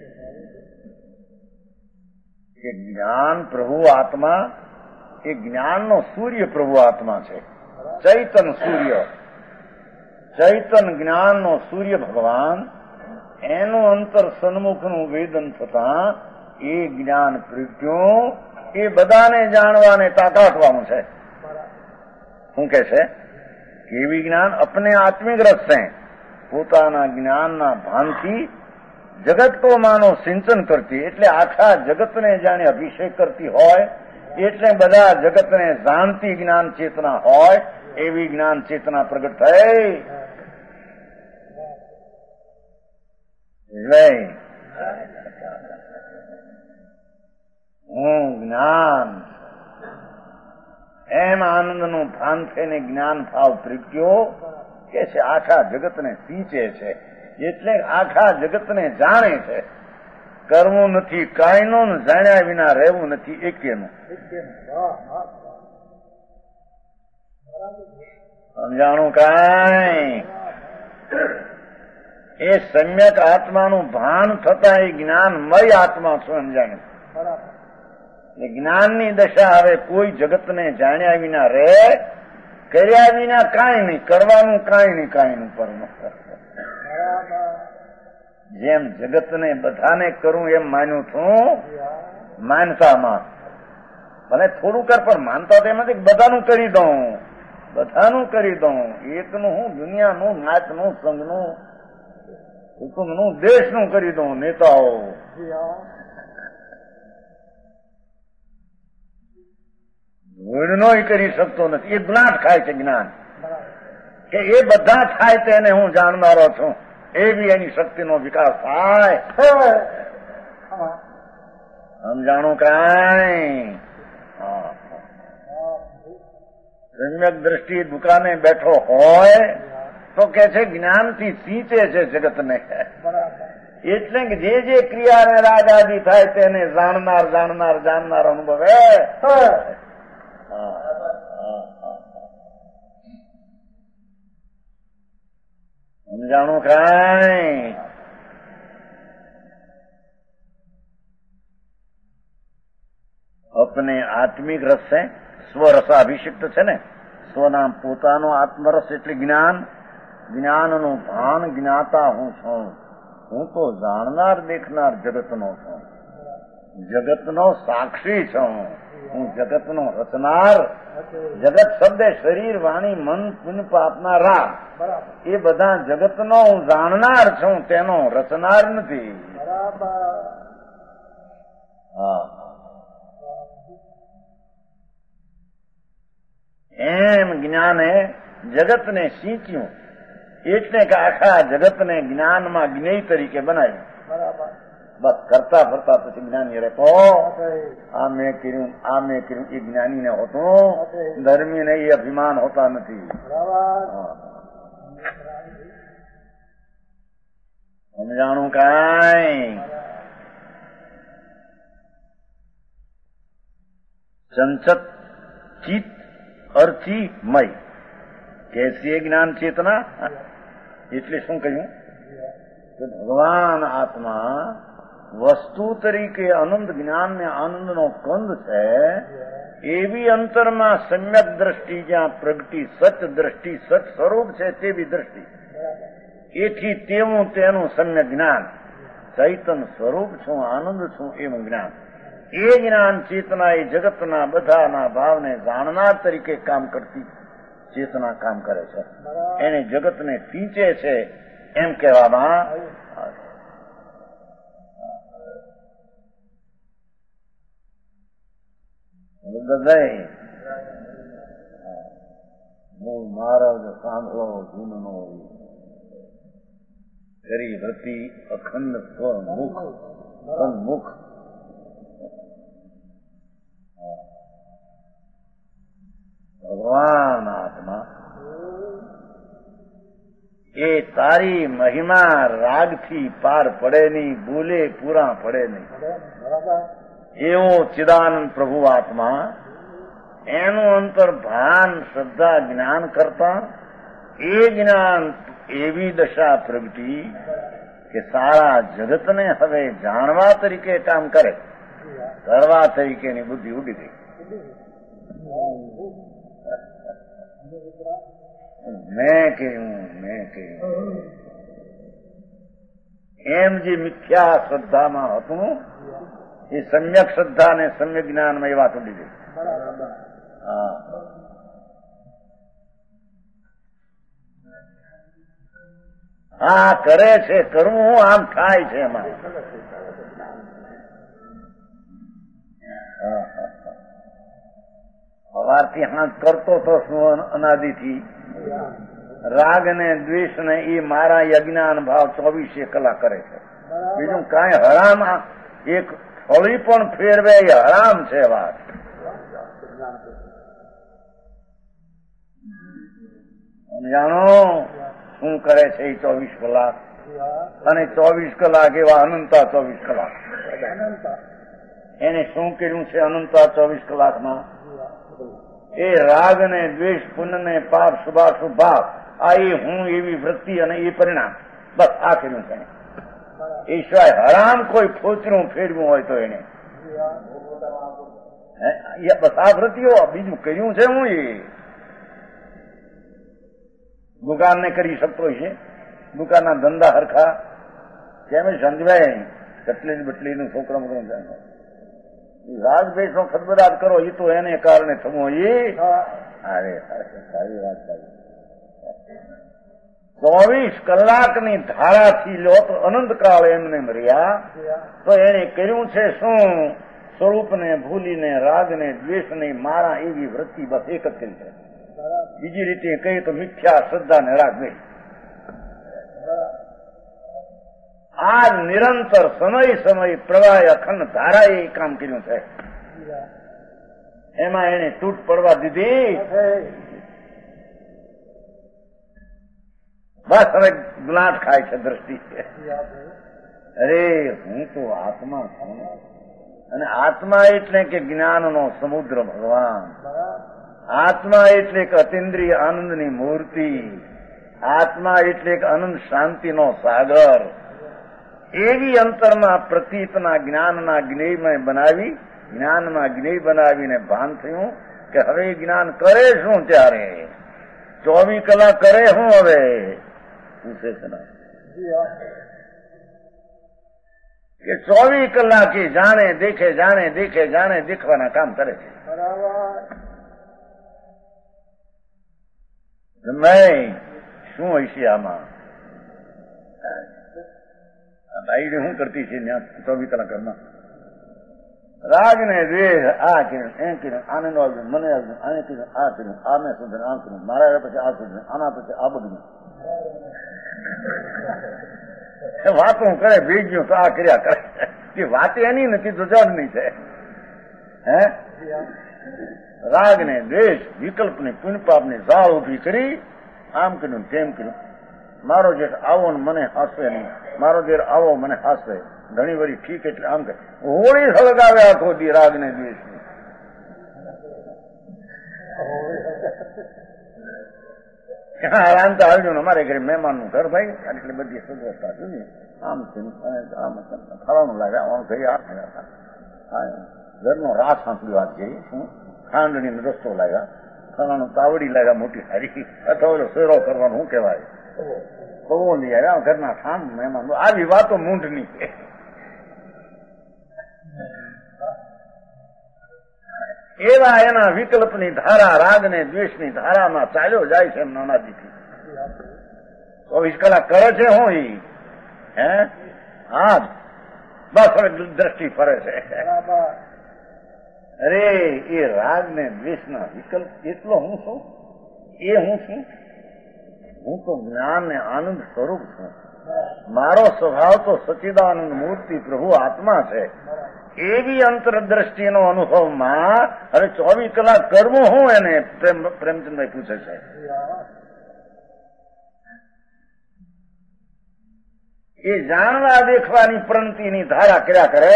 કે જ્ઞાન પ્રભુ આત્મા એ જ્ઞાનનો સૂર્ય પ્રભુ આત્મા છે ચૈતન સૂર્ય ચૈતન જ્ઞાનનો સૂર્ય ભગવાન એનું અંતર સન્મુખનું વેદન થતા એ જ્ઞાન પ્રગટ્યું એ બધાને જાણવાને તાકાતવાનું છે શું કે છે કેવી જ્ઞાન અપને આત્મિક રસ છે પોતાના જ્ઞાનના ભાનથી જગત કો માનો સિંચન કરતી એટલે આખા જગતને જાણે અભિષેક કરતી હોય એટલે બધા જગતને જાણતી જ્ઞાન ચેતના હોય એવી જ્ઞાન ચેતના પ્રગટ થઈ હું જ્ઞાન એમ આનંદનું ભાન થઈને જ્ઞાન ભાવ પ્રગટ્યો કે છે આખા જગતને સિંચે છે એટલે આખા જગતને જાણે છે કરવું નથી કાંઈનું જાણ્યા વિના રહેવું નથી એકેનું સમજાણું કાંઈ એ સમ્યક આત્માનું ભાન થતા એ જ્ઞાનમય આત્મા સમજાયું જ્ઞાનની દશા હવે કોઈ જગતને જાણ્યા વિના રહે કર્યા વિના કાંઈ નહીં કરવાનું કાંઈ નહીં કાંઈ નહીં પરમ જેમ જગતને બધાને કરું એમ માન્યું છું માનતામાં ભલે થોડું કર પણ માનતા તો એમ નથી બધાનું કરી દઉં બધાનું કરી દઉં એકનું હું દુનિયાનું નાચનું સંઘનું કુટુંબનું દેશનું કરી દઉં નેતાઓ ગુણનો કરી શકતો નથી એ જ્ઞાન ખાય છે જ્ઞાન કે એ બધા થાય તેને હું જાણનારો છું એવી એની શક્તિનો વિકાસ થાય સમજાણું કાંઈ સમ્યક દ્રષ્ટિ દુકાને બેઠો હોય તો કે છે જ્ઞાનથી સિંચે છે જગતને એટલે કે જે જે ક્રિયા ને રાગ આદિ થાય તેને જાણનાર જાણનાર જાણનાર અનુભવે. સમજાણું કાંઈ? अपने आत्मिक रस से સ્વરસાભિષિક્ત છે ને, સ્વના પોતાનો આત્મરસ એટલે જ્ઞાન. જ્ઞાનનું ભાન જ્ઞાતા હું છું. હું તો જાણનાર દેખનાર જગતનો છું. જગતનો સાક્ષી છું. હું જગતનો રચનાર. જગત શબ્દ શરીર વાણી મન પુણ્ય પાપના રાગ એ બધા જગતનો હું જાણનાર છું, તેનો રચનાર નથી. હા, એમ જ્ઞાને જગતને સિંચ્યું એટલે કે આખા જગતને જ્ઞાનમાં જ્ઞેય તરીકે બનાવ્યું. બસ કરતા ફરતા પછી જ્ઞાની રહેતો. આ મેં કર્યું આ મેં કર્યું એ જ્ઞાનીને હોતું, ધર્મીને એ અભિમાન હોતા નથી. સમજાણું કાંઈ? સંચત ચિત્ત અર્થી મય કેસી જ્ઞાન ચેતના. એટલે શું કહ્યું કે ભગવાન આત્મા વસ્તુ તરીકે અનંત જ્ઞાન ને આનંદનો કંદ છે. એવી અંતરમાં સમ્યક દ્રષ્ટિ જ્યાં પ્રગટી સચ દ્રષ્ટિ સચ સ્વરૂપ છે તેવી દ્રષ્ટિ, એથી તેવું તેનું સમ્યક જ્ઞાન. ચૈતન સ્વરૂપ છું, આનંદ છું એવું જ્ઞાન. એ જ્ઞાન ચેતના એ જગતના બધાના ભાવને જાણનાર તરીકે કામ કરતી ચેતના કામ કરે છે. એને જગતને પીંચે છે એમ કહેવામાં મૂળ મહારાજ સાંભળો જૂનનો કરી વૃત્તિ અખંડ સ્વમુખ સન્મુખ. ભગવાન આત્મા એ તારી મહિમા રાગથી પાર પડે નહીં, બોલે પૂરા પડે નહીં. એવો ચિદાનંદ પ્રભુ આત્મા એનું અંતર ભાન શ્રદ્ધા જ્ઞાન કરતા એ જ્ઞાન એવી દશા પ્રગટી કે સારા જગતને હવે જાણવા તરીકે કામ કરે, કરવા તરીકેની બુદ્ધિ ઉડી ગઈ. મેં કહ્યું મેં કહ્યું એમ જે મિથ્યા શ્રદ્ધામાં હતું એ સમ્યક શ્રદ્ધા ને સમ્યક જ્ઞાનમાં એ વાત ઉડી ગઈ. હા, હા કરે છે, કરવું આમ થાય છે એમાં. સવારથી હાથ કરતો તો શું અનાદિથી રાગ ને દ્વેષ ને એ મારા અજ્ઞાન ભાવ ચોવીસે કલાક કરે છે. બીજું કાંઈ હરામ એક ફળી પણ ફેરવે એ હરામ છે વાત. જાણો શું કરે છે એ ચોવીસ કલાક, અને ચોવીસ કલાક એવા અનંતા ચોવીસ કલાક. એને શું કર્યું છે અનંતા ચોવીસ કલાકમાં? એ રાગ ને દ્વેષ પુણ્ય ને પાપ શુભાશુભ ભાવ આ એ હું એવી વૃત્તિ અને એ પરિણામ, બસ આ કર્યું છે. એ સિવાય હરામ કોઈ ફોચરું ફેરવું હોય તો એને બસ આ વૃત્તિઓ બીજું કર્યું છે. હું એ દુકાન ને કરી શકતો છે, દુકાનના ધંધા હરખા કેમ સમજવાય? કટલી બટલી નું છોકરા મોકલું રાગ દ્વેષ નો ખદબદાટ કરો એ તો એને કારણે થવું. એ અરે સારી વાત સારી. ચોવીસ કલાકની ધારાથી લો તો અનંત કાળ એમને મર્યા તો એને કર્યું છે શું? સ્વરૂપને ભૂલીને રાગને દ્વેષને મારા એવી વૃત્તિ બસ એક જ કરી છે. બીજી રીતે કહીએ તો મિથ્યા શ્રદ્ધા ને રાગ દ્વેષ. આ નિરંતર સમય સમય પ્રવાહ અખંડ ધારાએ કામ કર્યું છે. એમાં એને તૂટ પડવા દીધી. બસ હવે ગુલાટ ખાય છે દ્રષ્ટિ છે. અરે હું તો આત્મા છું, અને આત્મા એટલે કે જ્ઞાનનો સમુદ્ર ભગવાન, આત્મા એટલે કે અતિન્દ્રિય આનંદની મૂર્તિ, આત્મા એટલે કે અનંત શાંતિનો સાગર. એવી અંતરમાં પ્રતીતના જ્ઞાનના જ્ઞેયમય બનાવી, જ્ઞાનમાં જ્ઞેય બનાવીને ભાન થયું કે હવે જ્ઞાન કરે શું? ત્યારે ચોવીસ કલાક કરે શું? હવે પૂછે છે ને કે ચોવીસ કલાક જાણે દેખે, જાણે દેખે, જાણે દેખવાના કામ કરે છે. મેં શું હોય છે આમાં? બાઈડી શું કરતી છે ચોવીસ કલાક ઘરમાં? રાગ ને દ્વેષ, આ કર્યું, એ કર્યું, આનંદ આવ્યું, મને આવ્યું, આને કર્યું, આ કર્યું, આ મેં સુધર, આ કર્યું, મારા પછી આ સુધર, આના પછી આ બધું વાતો કરે. ભેગ્યું તો આ કર્યા કરે. એ વાત એની નથી તો જડની છે. હે રાગ ને દ્વેષ, વિકલ્પ ને પુણ્યપાપ ની ઝાળ ઉભી કરી, આમ કર્યું, તેમ કર્યું. મારો જેઠ આવો ને મને હાસવે નહીં, મારો જેર આવો મને હાસવે, ઘણી વળી ઠીક એટલે આમ કે હોળી સળગાવે આખો દી રાગ ને દ્વેષ ની. આરામ તો આવજો ને અમારે ઘરે મહેમાન નું ઘર ભાઈ, એટલે બધી સગવડતા જોઈએ. આમ આમ ફરવાનું લાગે, આમ થઈ આ ઘરનો રાસ સાંભળ્યો વાત જઈ, શું ખાંડણી રસ્તો લાગ્યા, ફરવાનું તાવડી લાગ્યા મોટી સારી, અથવા શેરો કરવાનું શું કહેવાય, બહુ નહીં આવ્યા ઘરના ઠામ મહેમાન. આવી વાતો મૂંઢની છે. એવા એના વિકલ્પની ધારા, રાગ ને દ્વેષની ધારામાં ચાલ્યો જાય છે એમ નાનાજીથી. ચોવીસ કલાક કરે છે હું ઈ? હે હા બસ હવે દ્રષ્ટિ ફરે છે. અરે એ રાગ ને દ્વેષના વિકલ્પ એટલો હું છું, એ હું છું. હું તો જ્ઞાન ને આનંદ સ્વરૂપ છું. મારો સ્વભાવ તો સચ્ચિદાનંદ મૂર્તિ પ્રભુ આત્મા છે. એવી અંતરદ્રષ્ટિનો અનુભવમાં હવે ચોવીસ કલાક કરવું હું? એને પ્રેમ પ્રેમચંદભાઈ પૂછે છે. એ જાણવા દેખવાની પ્રંતિની ધારા કર્યા કરે.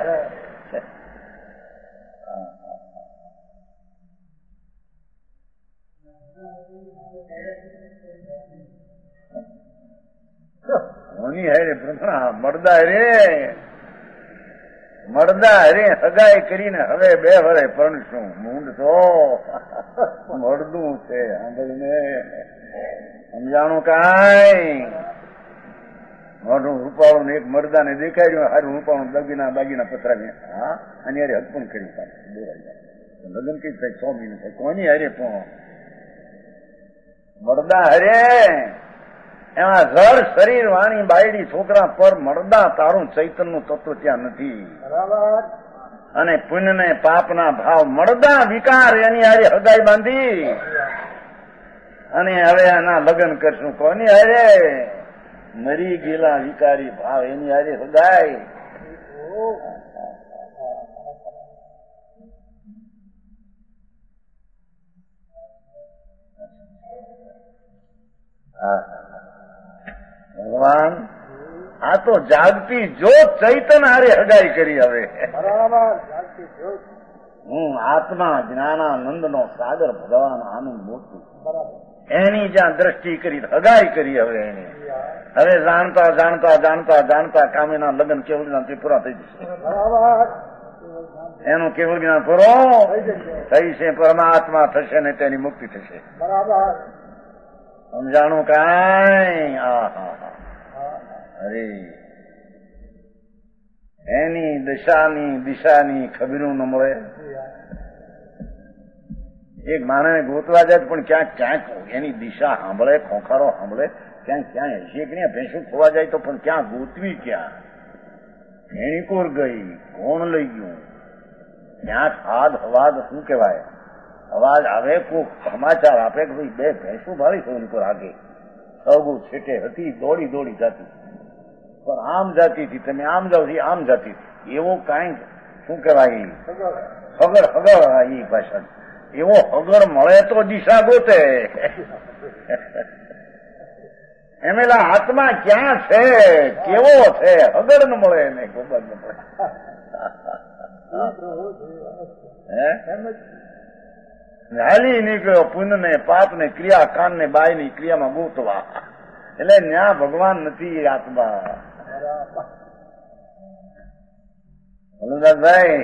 કોની હારે પ્રથા મળદા રે મળદા રે હગાઈ કરીને હવે બે વરે પરણશું. મૂંડ તો મળદું છે. સાંભળીને સમજાણું કાંઈ મોઢું રૂપાળું ને એક મરદાને દેખાડ્યું, હારું રૂપાળું દાગીના દાગીના પથરાવી, હા અને હારે હકપણ કર્યું. લગ્ન કઈ થાય? સો મહિને થાય. કોની હારે પણ મરદા હારે એમાં જળ શરીર વાણી બાયડી છોકરા પર મળદા તારું ચૈતનનું તત્વ ત્યાં નથી. અને પુણ્ય ને પાપના ભાવ મળદા વિકાર એની હારે હગાઈ બાંધી અને હવે આના લગ્ન કરશું. કોની હારે? મરી ગયેલા વિકારી ભાવ એની હારે હગાઈ. ભગવાન આ તો જાગતી જોત ચૈતન હારે હગાઈ કરી. હવે હું આત્મા જ્ઞાનાનંદ નો સાગર ભગવાન આનંદ મૂર્તિ એની જ્યાં દ્રષ્ટિ કરી હગાઈ કરી. હવે એને હવે જાણતા જાણતા જાણતા જાણતા કામેના લગ્ન કેવળ જ્ઞાન તે પૂરા થઈ જશે. એનું કેવળ જ્ઞાન પૂરો થઈ છે. પરમાત્મા થશે ને તેની મુક્તિ થશે. સમજાણું કાંઈ? આ હા હા અરે એની દશાની દિશાની ખબરું ન મળે. એક માણસને ગોતવા જાય પણ ક્યાંક ક્યાંક એની દિશા સાંભળે, ખોખારો સાંભળે, ક્યાંક ક્યાં હશે કે નહીં. ભેંસું ખોવા જાય તો પણ ક્યાં ગોતવી? ક્યાં એની કોર ગઈ? કોણ લઈ ગયું? ક્યાંક હાથ હવાદ શું કહેવાય અવાજ આવે, કોક સમાચાર આપે કે ભાઈ બે ભેંસું ભાળી છે ઉપર આગે સૌ છેટે હતી, દોડી દોડી જતી પણ આમ જતી હતી. તમે આમ જાવ છો આમ જતી હતી. એવો કાંઈ શું કહેવાય હગર હગર એ ભાષા એવો હગર મળે તો દિશા ગોતે. એમેલા આત્મા ક્યાં છે, કેવો છે, હગડ ન મળે એને, ખબર ન મળે. હાલી નીકળ્યો પુણ્ય ને પાપ ને ક્રિયા કાન ને બાય ની ક્રિયામાં ગોતવા, એટલે ન્યા ભગવાન નથી આત્મા. હનુદાસભાઈ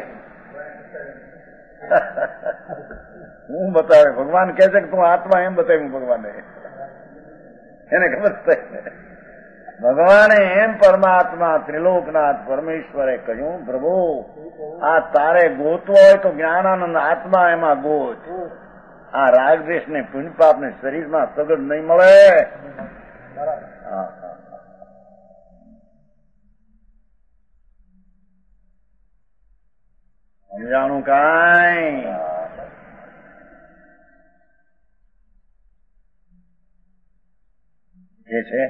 હું બતાવે, ભગવાન કે છે કે તું આત્મા, એમ બતાવ્યું ભગવાને, એને ખબર થાય. ભગવાને એમ પરમાત્મા ત્રિલોકનાથ પરમેશ્વરે કહ્યું, પ્રભુ આ તારે ગોતવો હોય તો જ્ઞાનાનંદ આત્મા એમાં ગોત. આ રાગદ્વેષ ને પુણ્ય પાપ ને શરીરમાં સગડ નહીં મળે. સમજાણું કાંઈ? એ છે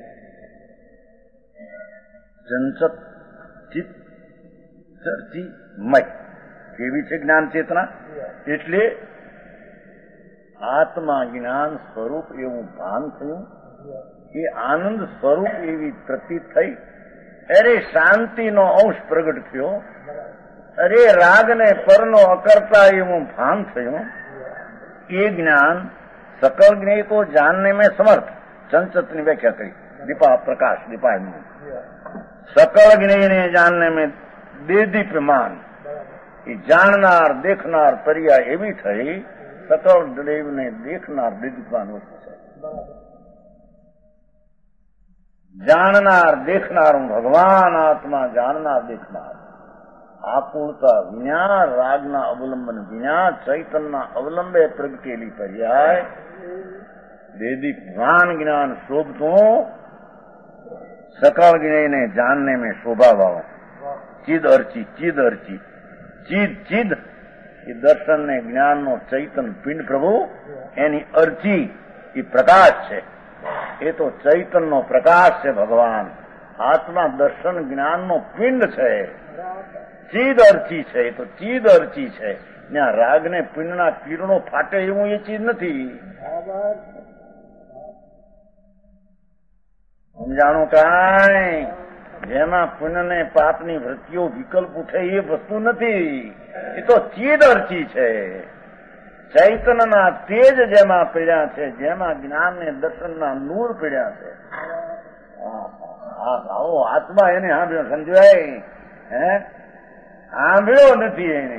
જનસત ચિત્ત ચર્ચી મય, કેવી છે જ્ઞાન ચેતના? એટલે આત્મા જ્ઞાન સ્વરૂપ એવું ભાન થયું, એ આનંદ સ્વરૂપ એવી પ્રતીત થઈ, અરે શાંતિનો અંશ પ્રગટ થયો, અરે રાગને પરનો અકર્તા એવું ભાન થયું. એ જ્ઞાન સકલ જ્ઞેય को जानने में समर्थ, चंचतની व्याख्या કરી દીપા પ્રકાશ દીપા सकल ज्ञेय ने जानने में देदीप्यमान, એ જાણનાર દેખનાર પર્યાય એવી થઈ, सकल देव ने देखनार देदीप्यमान વસ્તુ છે. જાણનાર દેખનાર હું ભગવાન આત્મા, જાણનાર દેખનાર. આકુળતા વિના રાગના અવલંબન વિના ચૈતનના અવલંબે પ્રગટેલી પર્યાય देदीप्यमान ज्ञान शोभतो, सकल ज्ञेय ने जानने में शोभा भाव. चिद अर्ची चिद अर्ची चिद चिद એ દર્શન ને જ્ઞાન નો ચૈતન પિંડ પ્રભુ, એની અરજી એ પ્રકાશ છે. એ તો ચૈતન નો પ્રકાશ છે ભગવાન. આત્મા દર્શન જ્ઞાન નો પિંડ છે, ચીદ અરચી છે. એ તો ચીદ અરચી છે. ત્યાં રાગ ને પિંડના કિરણો ફાટે એવું એ ચીજ નથી. સમજાણું કાંઈ? જેમાં પુણ્ય ને પાપની વૃત્તિઓ વિકલ્પ ઉઠે એ વસ્તુ નથી. એ તો ચીદ અરચી છે. ચૈતનના તેજ જેમાં પીડ્યા છે, જેમાં જ્ઞાન ને દર્શનના નૂર પીડ્યા છે. આવો આત્મા એને સાંભળ્યો, સમજાય? હે સાંભળ્યો નથી એને.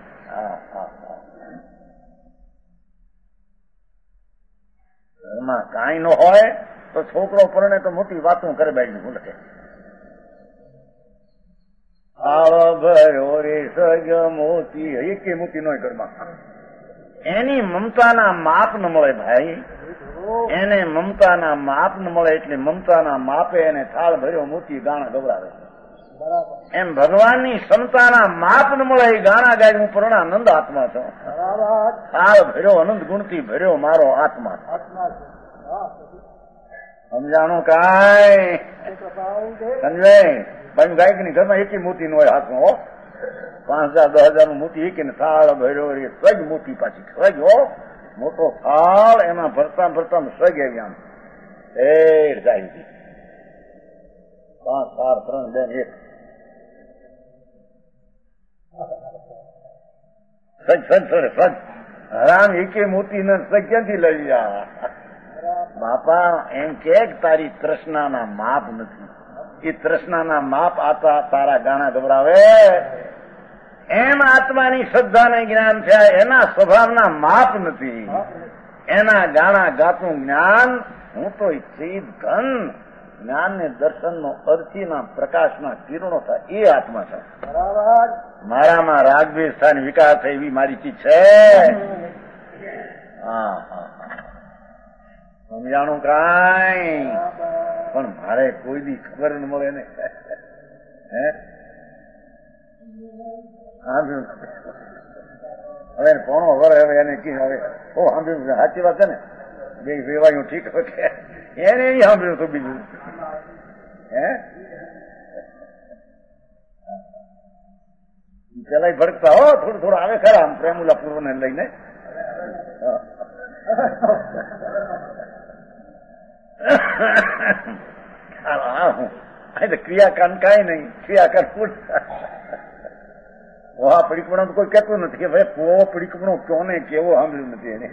ઘરમાં કાંઈ ન હોય તો છોકરો પરણે તો મોટી વાતો કરે, બાઈ હું લખે આવ ભયો રે સગ મોતી, એકે મોતી નો ઘરમાં. એની મમતાના માપ ન મળે ભાઈ, એને મમતાના માપ ન મળે. એટલે મમતાના માપે એને થાળ ભર્યો મોતી ગાણા ગવડાવે. એમ ભગવાનની ક્ષમતાના માપ ન મળે, એ ગાણા ગાય હું પૂર્ણાનંદ આત્મા છું. થાળ ભર્યો અનંત ગુણથી ભર્યો મારો આત્મા. સમજાણું કાંઈ? સમજાય? ભાઈ ગાયક ની ઘરમાં એકી મોતી નો હોય હાથમાં. હો પાંચ હજાર દસ હજાર નું મોતી એકી થાળ ભર્યો, એ સજ મોતી પાછી સજ. હો મોટો થાળ, એમાં ભરતા ભરતા સજ આવી આમ એ જાય. પાંચ ચાર ત્રણ બેન એક સજ સજ સર સજ હરામ એકે મોતી ને સજ ક્યાંથી લઈ જા? બાપા એમ કે તારી તૃષ્ણાના માપ નથી. એ તૃષ્ણાના માપ આતા તારા ગાણા ગવડાવે. એમ આત્માની શ્રદ્ધા ને જ્ઞાન થયા, એના સ્વભાવના માપ નથી. એના ગાણા ગાતું જ્ઞાન હું તો ચીદ ઘન જ્ઞાન ને દર્શન નો અર્થીના પ્રકાશના કિરણો થાય, એ આત્મા છે. મારામાં રાગદ્વેષ થાય વિકાર થાય એવી મારી ચીજ છે. હા હા સમજાણું કાંઈ? પણ મારે કોઈ દી ખબર ન મળે ને. હે હવે કોણો વરે હવે એને કી હવે ઓ સાંભળ્યું, સાચી વાત છે ને, બે વેવાયું ઠીક હોય એને એ સાંભળ્યું તો બીજું. હે પેલા ભડકતા હો થોડું થોડું આવે ખરા આમ પ્રેમુલા પૂર્વ ને લઈને. ક્રિયાકાંડ કાંઈ નહીં, ક્રિયાકાંડ પોહા પડીકપણો તો કોઈ કહેતું નથી કે ભાઈ પોહો પડીકપણો કોને કેવો સાંભળ્યું નથી એને.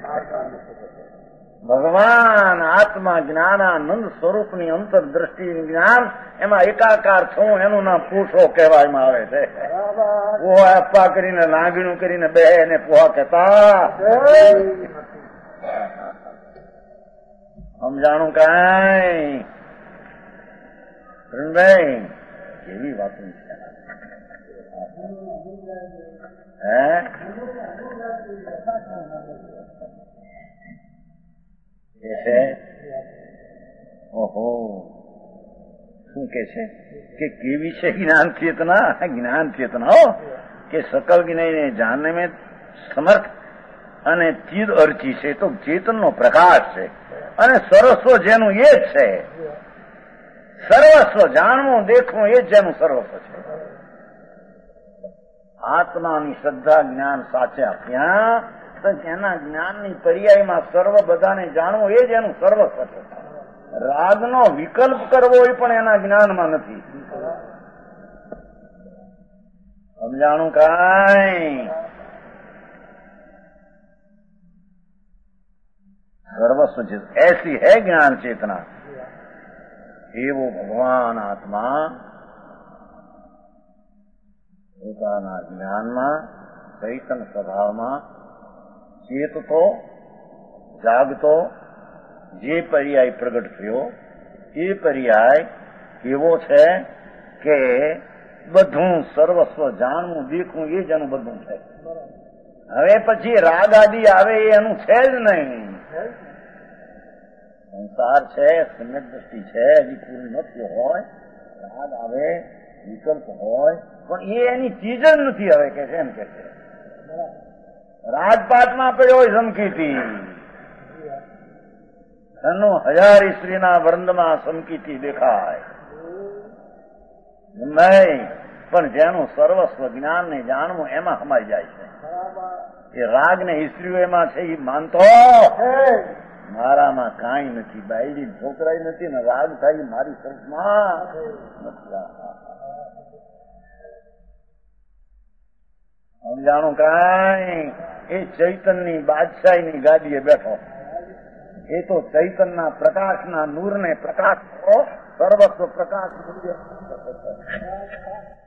ભગવાન આત્મા જ્ઞાનાનંદ સ્વરૂપની અંતરદ્રષ્ટિ જ્ઞાન એમાં એકાકાર થવું એનું નામ પૂછો કહેવામાં આવે છે. પોહા અપ્પા કરીને લાગણું કરીને બે એને પોહા કહેતા સમજાણું કાંઈ ભાઈ કેવી વાતો છે હે છે. ઓહો શું કે છે કે કેવી છે જ્ઞાન ચેતના? જ્ઞાન ચેતના હો કે સકલ જ્ઞાને જાણને મેં સમર્થ અને ચીદ અર્ચી છે તો ચેતનનો પ્રકાશ છે અને સર્વસ્વ જેનું એ જ છે. સર્વસ્વ જાણવું દેખવું એ જ જેનું સર્વસ્વ છે. આત્માની શ્રદ્ધા જ્ઞાન સાચા ત્યાં તો એના જ્ઞાનની પર્યાયમાં સર્વ બધાને જાણવું એ જ એનું સર્વસ્વ છે. રાગનો વિકલ્પ કરવો એ પણ એના જ્ઞાનમાં નથી. સમજાણું કાંઈ? સર્વસ્વ છે એસી હૈ જ્ઞાન ચેતના. એવો ભગવાન આત્મા પોતાના જ્ઞાનમાં ચૈતન સ્વભાવમાં ચેતતો જાગતો જે પર્યાય પ્રગટ થયો એ પર્યાય એવો છે કે બધું સર્વસ્વ જાણવું દેખવું એ જ એનું બધું છે. હવે પછી રાગ આદિ આવે એ એનું છે જ નહીં. સંસાર છે, સમ્યક દ્રષ્ટિ છે, હજી પૂરી નથી હોય, રાગ આવે વિકલ્પ હોય પણ એ એની ચીજ જ નથી. હવે કે છે એમ કે છે રાજપાટમાં પડ્યો હોય સમકીતી એનો હજાર સ્ત્રીના વૃંદમાં સમકીતી દેખાય નહીં પણ જેનું સર્વસ્વ જ્ઞાન ને જાણવું એમાં સમાઈ જાય છે. એ રાગ ને સ્ત્રીઓ એમાં છે એ માનતો મારામાં કાંઈ નથી, બાયડી છોકરાય નથી ને રાગ થાય મારી તરફમાં સમજાણું કાંઈ? એ ચૈતનની બાદશાહીની ગાદીએ બેઠો. એ તો ચૈતનના પ્રકાશના નૂરને પ્રકાશ સર્વસ્વ પ્રકાશ